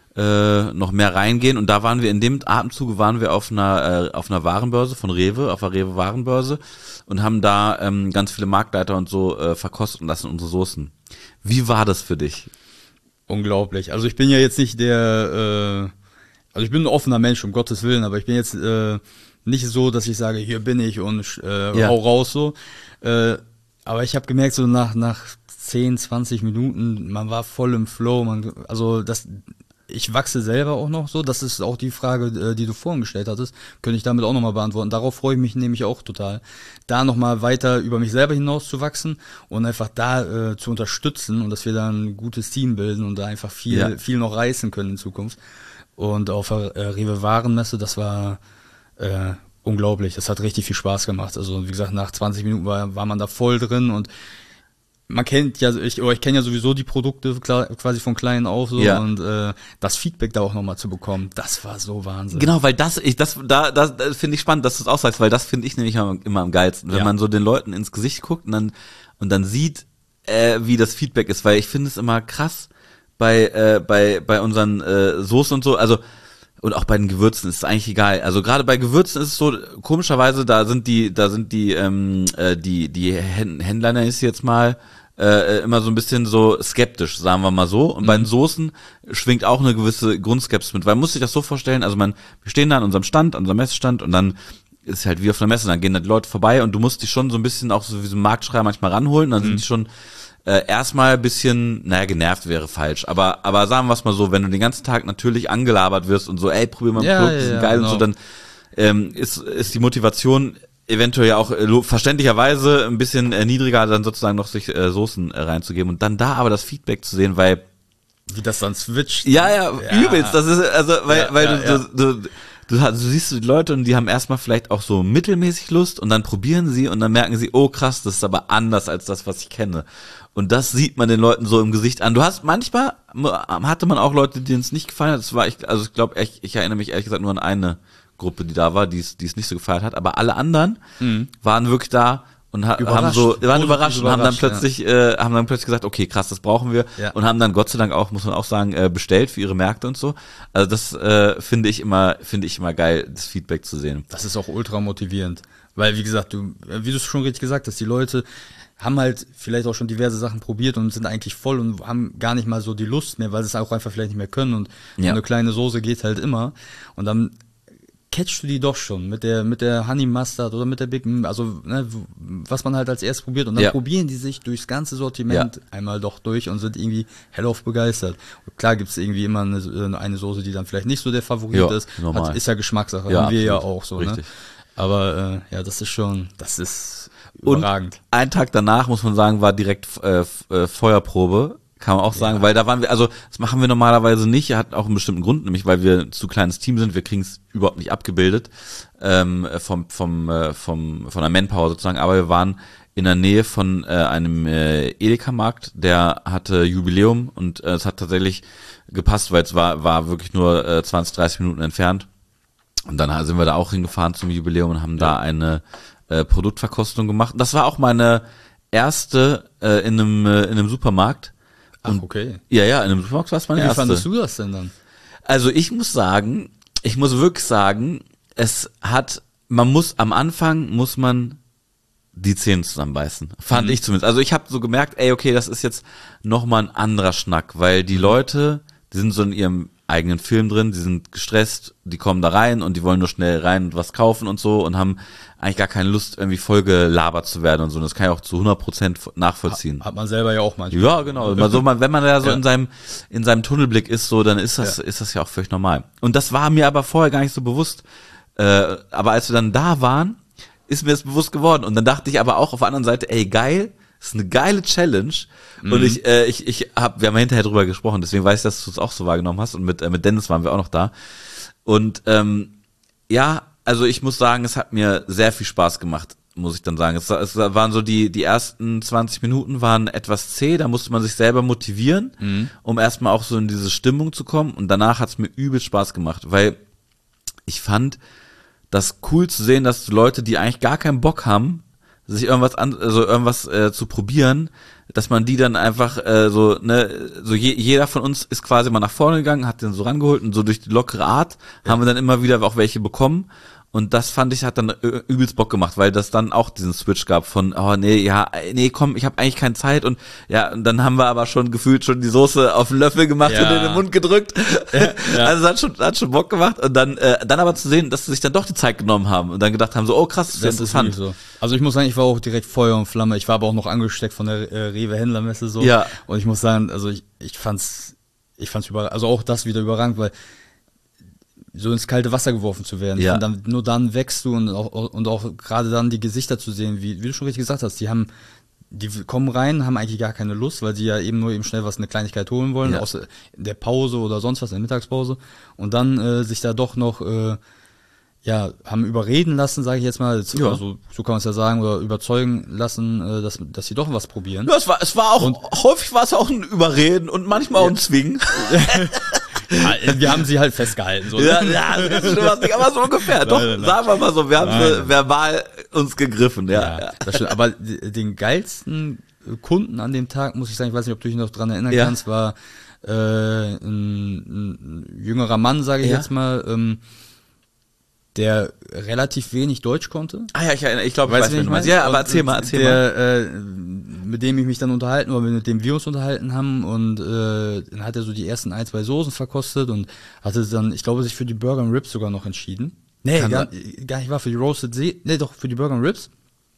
äh, noch mehr reingehen. Und da waren wir in dem Atemzuge waren wir auf einer äh, auf einer Warenbörse von Rewe, auf der Rewe Warenbörse und haben da ähm, ganz viele Marktleiter und so äh, verkosten lassen unsere Soßen. Wie war das für dich? Unglaublich. Also ich bin ja jetzt nicht der, äh, also ich bin ein offener Mensch, um Gottes Willen, aber ich bin jetzt äh, nicht so, dass ich sage, hier bin ich und äh, Ja. hau raus so. Äh, aber ich habe gemerkt, so nach nach zehn, zwanzig Minuten, man war voll im Flow, man, also das, ich wachse selber auch noch so, das ist auch die Frage, äh, die du vorhin gestellt hattest, könnte ich damit auch nochmal beantworten. Darauf freue ich mich nämlich auch total, da nochmal weiter über mich selber hinaus zu wachsen und einfach da äh, zu unterstützen und dass wir da ein gutes Team bilden und da einfach viel, Ja. viel noch reißen können in Zukunft. Und auf der äh, Rewe Warenmesse, das war äh, unglaublich, das hat richtig viel Spaß gemacht. Also wie gesagt, nach zwanzig Minuten war, war man da voll drin und man kennt ja, ich, oder ich kenne ja sowieso die Produkte klar, quasi von klein auf so Ja. und äh, das Feedback da auch nochmal zu bekommen, das war so Wahnsinn. Genau, weil das, ich, das, da, das, das finde ich spannend, dass du es auch sagst, weil das finde ich nämlich immer, immer am geilsten, wenn Ja. man so den Leuten ins Gesicht guckt und dann, und dann sieht, äh, wie das Feedback ist, weil ich finde es immer krass bei, äh, bei, bei unseren äh, Soßen und so, also, und auch bei den Gewürzen ist es eigentlich egal. Also gerade bei Gewürzen ist es so, komischerweise, da sind die, da sind die, ähm, äh, die, die Händ- Händler, nenne ich sie jetzt mal, äh, immer so ein bisschen so skeptisch, sagen wir mal so. Und bei den Soßen schwingt auch eine gewisse Grundskepsis mit. Weil man muss sich das so vorstellen, also man, wir stehen da an unserem Stand, an unserem Messestand und dann ist halt wie auf einer Messe, dann gehen da die Leute vorbei und du musst dich schon so ein bisschen auch so wie so ein Marktschreier manchmal ranholen, dann sind die schon äh, erstmal ein bisschen, naja, genervt wäre falsch, aber aber sagen wir es mal so, wenn du den ganzen Tag natürlich angelabert wirst und so, ey, probier mal ein Ja, Produkt, die ja, sind ja, geil und genau. so, dann ähm, ist ist die Motivation eventuell ja auch äh, lo- verständlicherweise ein bisschen äh, niedriger, dann sozusagen noch sich äh, Soßen äh, reinzugeben und dann da aber das Feedback zu sehen, weil Wie das dann switcht. ja, ja, Ja. übelst. Das ist, also, weil, Ja, weil ja, du, ja. Du, du, du, hast- du siehst die Leute und die haben erstmal vielleicht auch so mittelmäßig Lust und dann probieren sie und dann merken sie, oh krass, das ist aber anders als das, was ich kenne. Und das sieht man den Leuten so im Gesicht an. Du hast manchmal, hatte man auch Leute, denen es nicht gefallen hat. Das war ich, also ich glaube, ich, ich erinnere mich ehrlich gesagt nur an eine Gruppe, die da war, die es, die es nicht so gefeiert hat. Aber alle anderen Mhm. waren wirklich da und ha- Überrascht. haben so, waren Positiv überrascht und haben dann überrascht, plötzlich, äh, haben dann plötzlich gesagt, okay, krass, das brauchen wir Ja. und haben dann Gott sei Dank auch, muss man auch sagen, äh, bestellt für ihre Märkte und so. Also das äh, finde ich immer, finde ich immer geil, das Feedback zu sehen. Das ist auch ultra motivierend. Weil, wie gesagt, du, wie du es schon richtig gesagt hast, die Leute haben halt vielleicht auch schon diverse Sachen probiert und sind eigentlich voll und haben gar nicht mal so die Lust mehr, weil sie es auch einfach vielleicht nicht mehr können und Ja. so eine kleine Soße geht halt immer. Und dann catchst du die doch schon mit der mit der Honey Mustard oder mit der Big, also ne, was man halt als erstes probiert und dann Ja. probieren die sich durchs ganze Sortiment Ja. einmal doch durch und sind irgendwie hellauf begeistert. Und klar gibt's irgendwie immer eine, eine Soße, die dann vielleicht nicht so der Favorit Ja, ist. normal. Hat, ist ja Geschmackssache, Ja, haben wir ja absolut. auch so. Richtig. Ne? Aber äh, ja, das ist schon, das ist Und überragend. einen Tag danach, muss man sagen, war direkt äh, F- äh, Feuerprobe, kann man auch sagen, weil da waren wir, also das machen wir normalerweise nicht, hat auch einen bestimmten Grund, nämlich weil wir ein zu kleines Team sind, wir kriegen es überhaupt nicht abgebildet ähm, vom vom äh, vom von der Manpower sozusagen, aber wir waren in der Nähe von äh, einem äh, Edeka-Markt, der hatte Jubiläum und äh, es hat tatsächlich gepasst, weil es war war wirklich nur äh, zwanzig, dreißig Minuten entfernt. Und dann sind wir da auch hingefahren zum Jubiläum und haben da eine äh, Produktverkostung gemacht. Das war auch meine erste äh, in einem äh, in einem Supermarkt. Ach, Und- okay. Ja, ja, in einem Supermarkt war es meine Wie erste. fandest du das denn dann? Also ich muss sagen, ich muss wirklich sagen, es hat, man muss am Anfang muss man die Zähne zusammenbeißen. Fand Mhm. ich zumindest. Also ich habe so gemerkt, ey, okay, das ist jetzt nochmal ein anderer Schnack, weil die Leute, die sind so in ihrem eigenen Film drin, die sind gestresst, die kommen da rein und die wollen nur schnell rein und was kaufen und so und haben eigentlich gar keine Lust, irgendwie voll gelabert zu werden und so. Und das kann ich auch zu hundert Prozent nachvollziehen. Hat man selber ja auch manchmal. Ja, genau. Mal so, man, wenn man da so Ja. in seinem in seinem Tunnelblick ist, so, dann ist das Ja. ist das ja auch völlig normal. Und das war mir aber vorher gar nicht so bewusst. Äh, aber als wir dann da waren, ist mir das bewusst geworden. Und dann dachte ich aber auch auf der anderen Seite, ey, geil, das ist eine geile Challenge. Und ich äh, ich ich hab, wir haben ja hinterher drüber gesprochen, deswegen weiß ich, dass du es auch so wahrgenommen hast. Und mit äh, mit Dennis waren wir auch noch da. Und ähm, ja, also ich muss sagen, es hat mir sehr viel Spaß gemacht, muss ich dann sagen. Es, es waren so die die ersten zwanzig Minuten waren etwas zäh, da musste man sich selber motivieren, Mhm. um erstmal auch so in diese Stimmung zu kommen. Und danach hat es mir übel Spaß gemacht, weil ich fand das cool zu sehen, dass Leute, die eigentlich gar keinen Bock haben, sich irgendwas an, also irgendwas äh, zu probieren, dass man die dann einfach äh, so, ne, so je, jeder von uns ist quasi mal nach vorne gegangen, hat den so rangeholt und so durch die lockere Art haben wir dann immer wieder auch welche bekommen. Und das fand ich, hat dann äh, übelst Bock gemacht, weil das dann auch diesen Switch gab von, oh nee, ja, nee, komm, ich habe eigentlich keine Zeit und ja, und dann haben wir aber schon gefühlt schon die Soße auf den Löffel gemacht Ja. und in den Mund gedrückt. ja. Also es hat schon, hat schon Bock gemacht und dann, äh, dann aber zu sehen, dass sie sich dann doch die Zeit genommen haben und dann gedacht haben, so, oh krass, das ist ja Das ist interessant. wirklich so. Also ich muss sagen, ich war auch direkt Feuer und Flamme. Ich war aber auch noch angesteckt von der äh, Rewe Händlermesse so. Ja. Und ich muss sagen, also ich, ich fand's, ich fand's überragend, also auch das wieder überragend, weil so ins kalte Wasser geworfen zu werden. Ja. Und dann, nur dann wächst du und auch, und auch gerade dann die Gesichter zu sehen, wie, wie du schon richtig gesagt hast, die haben, die kommen rein, haben eigentlich gar keine Lust, weil sie ja eben nur eben schnell was, eine Kleinigkeit holen wollen, Ja. aus der Pause oder sonst was, in der Mittagspause. Und dann äh, sich da doch noch, äh, ja, haben überreden lassen, sage ich jetzt mal, Ja. also so kann man es ja sagen, oder überzeugen lassen, äh, dass, dass sie doch was probieren. Ja, es war, es war auch, Und- häufig war es auch ein Überreden und manchmal auch ein Zwingen. Ja, wir haben sie halt festgehalten. So. Ja, ja, das ist schon was nicht, aber so ungefähr. Doch, Nein, nein, nein. sagen wir mal so, wir haben Nein, sie nein. verbal uns gegriffen, ja. Ja, ja. das stimmt. Aber d- den geilsten Kunden an dem Tag, muss ich sagen, ich weiß nicht, ob du dich noch dran erinnern Ja. kannst, war äh, ein, ein jüngerer Mann, sage ich Ja. jetzt mal, ähm, der relativ wenig Deutsch konnte. Ah ja, ich, erinnere- ich glaube, ich Weißt weiß, du, wen wen du ich meinst. meine? Ja, aber Und erzähl mal, erzähl mal. der, Äh, mit dem ich mich dann unterhalten, oder mit dem wir uns unterhalten haben, und äh, dann hat er so die ersten ein, zwei Soßen verkostet und hatte dann, ich glaube, sich für die Burger and Ribs sogar noch entschieden. Nee, Kann gar, gar nicht, war für die Roasted See, nee, doch, für die Burger and Ribs.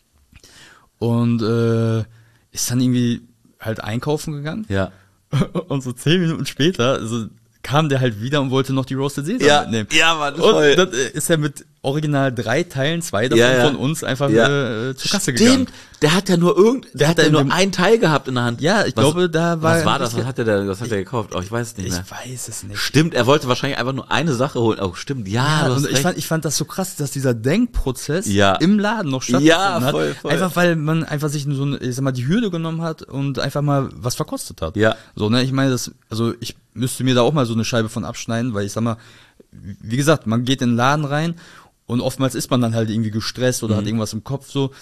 Und äh, ist dann irgendwie halt einkaufen gegangen. Ja. Und so zehn Minuten später, also kam der halt wieder und wollte noch die Roasted Sesam Ja, mitnehmen. ja, Mann, Und voll. dann äh, ist er mit original drei Teilen, zwei davon Ja, ja. von uns einfach Ja. äh, zur Kasse Stimmt, gegangen. der hat ja nur irgend, der, Der hat hat ja in nur dem- einen Teil gehabt in der Hand. Ja, ich was, glaube, da war Was war ein das? Was hat der da, was hat der gekauft? Oh, ich weiß es nicht Ich mehr. weiß es nicht. Stimmt, er wollte wahrscheinlich einfach nur eine Sache holen. Oh, stimmt, ja, Ja, du hast und ich recht. fand, ich fand das so krass, dass dieser Denkprozess Ja. im Laden noch stattgefunden Ja, hat. voll, voll. Einfach weil man einfach sich so eine, ich sag mal, die Hürde genommen hat und einfach mal was verkostet hat. Ja. So, ne, ich meine, das, also ich müsste mir da auch mal so eine Scheibe von abschneiden, weil ich sag mal, wie gesagt, man geht in den Laden rein und oftmals ist man dann halt irgendwie gestresst oder Mhm. hat irgendwas im Kopf so.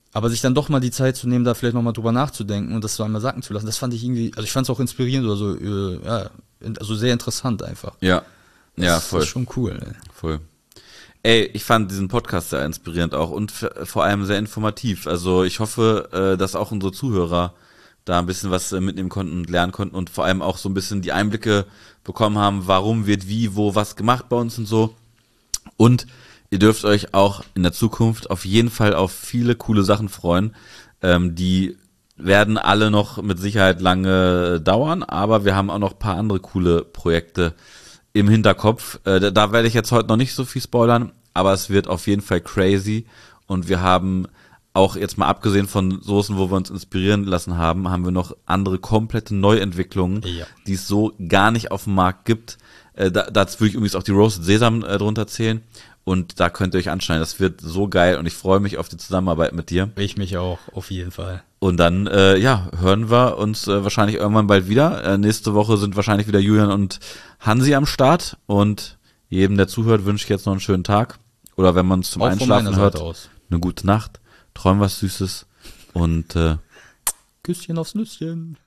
Aber sich dann doch mal die Zeit zu nehmen, da vielleicht nochmal drüber nachzudenken und das so einmal sacken zu lassen, das fand ich irgendwie, also ich fand es auch inspirierend oder so, äh, ja, also sehr interessant einfach. Ja, das, ja, voll. Das ist schon cool. Ey. Voll. Ey, ich fand diesen Podcast sehr inspirierend auch und f- vor allem sehr informativ. Also ich hoffe, äh, dass auch unsere Zuhörer da ein bisschen was äh, mitnehmen konnten und lernen konnten und vor allem auch so ein bisschen die Einblicke bekommen haben, warum wird wie, wo was gemacht bei uns und so. Und ihr dürft euch auch in der Zukunft auf jeden Fall auf viele coole Sachen freuen. Ähm, die werden alle noch mit Sicherheit lange dauern, aber wir haben auch noch ein paar andere coole Projekte im Hinterkopf. Äh, da, da werde ich jetzt heute noch nicht so viel spoilern, aber es wird auf jeden Fall crazy und wir haben auch jetzt mal abgesehen von Soßen, wo wir uns inspirieren lassen haben, haben wir noch andere komplette Neuentwicklungen, Ja. die es so gar nicht auf dem Markt gibt. Äh, da, dazu würde ich übrigens auch die Roasted Sesam äh, drunter zählen und da könnt ihr euch anschneiden. Das wird so geil und ich freue mich auf die Zusammenarbeit mit dir. Ich mich auch, auf jeden Fall. Und dann, äh, ja, hören wir uns äh, wahrscheinlich irgendwann bald wieder. Äh, nächste Woche sind wahrscheinlich wieder Julian und Hansi am Start. Und jedem, der zuhört, wünsche ich jetzt noch einen schönen Tag. Oder wenn man es zum Auch von Einschlafen meiner hört, Seite aus. eine gute Nacht. Träum was Süßes. Und äh, Küsschen aufs Nüsschen.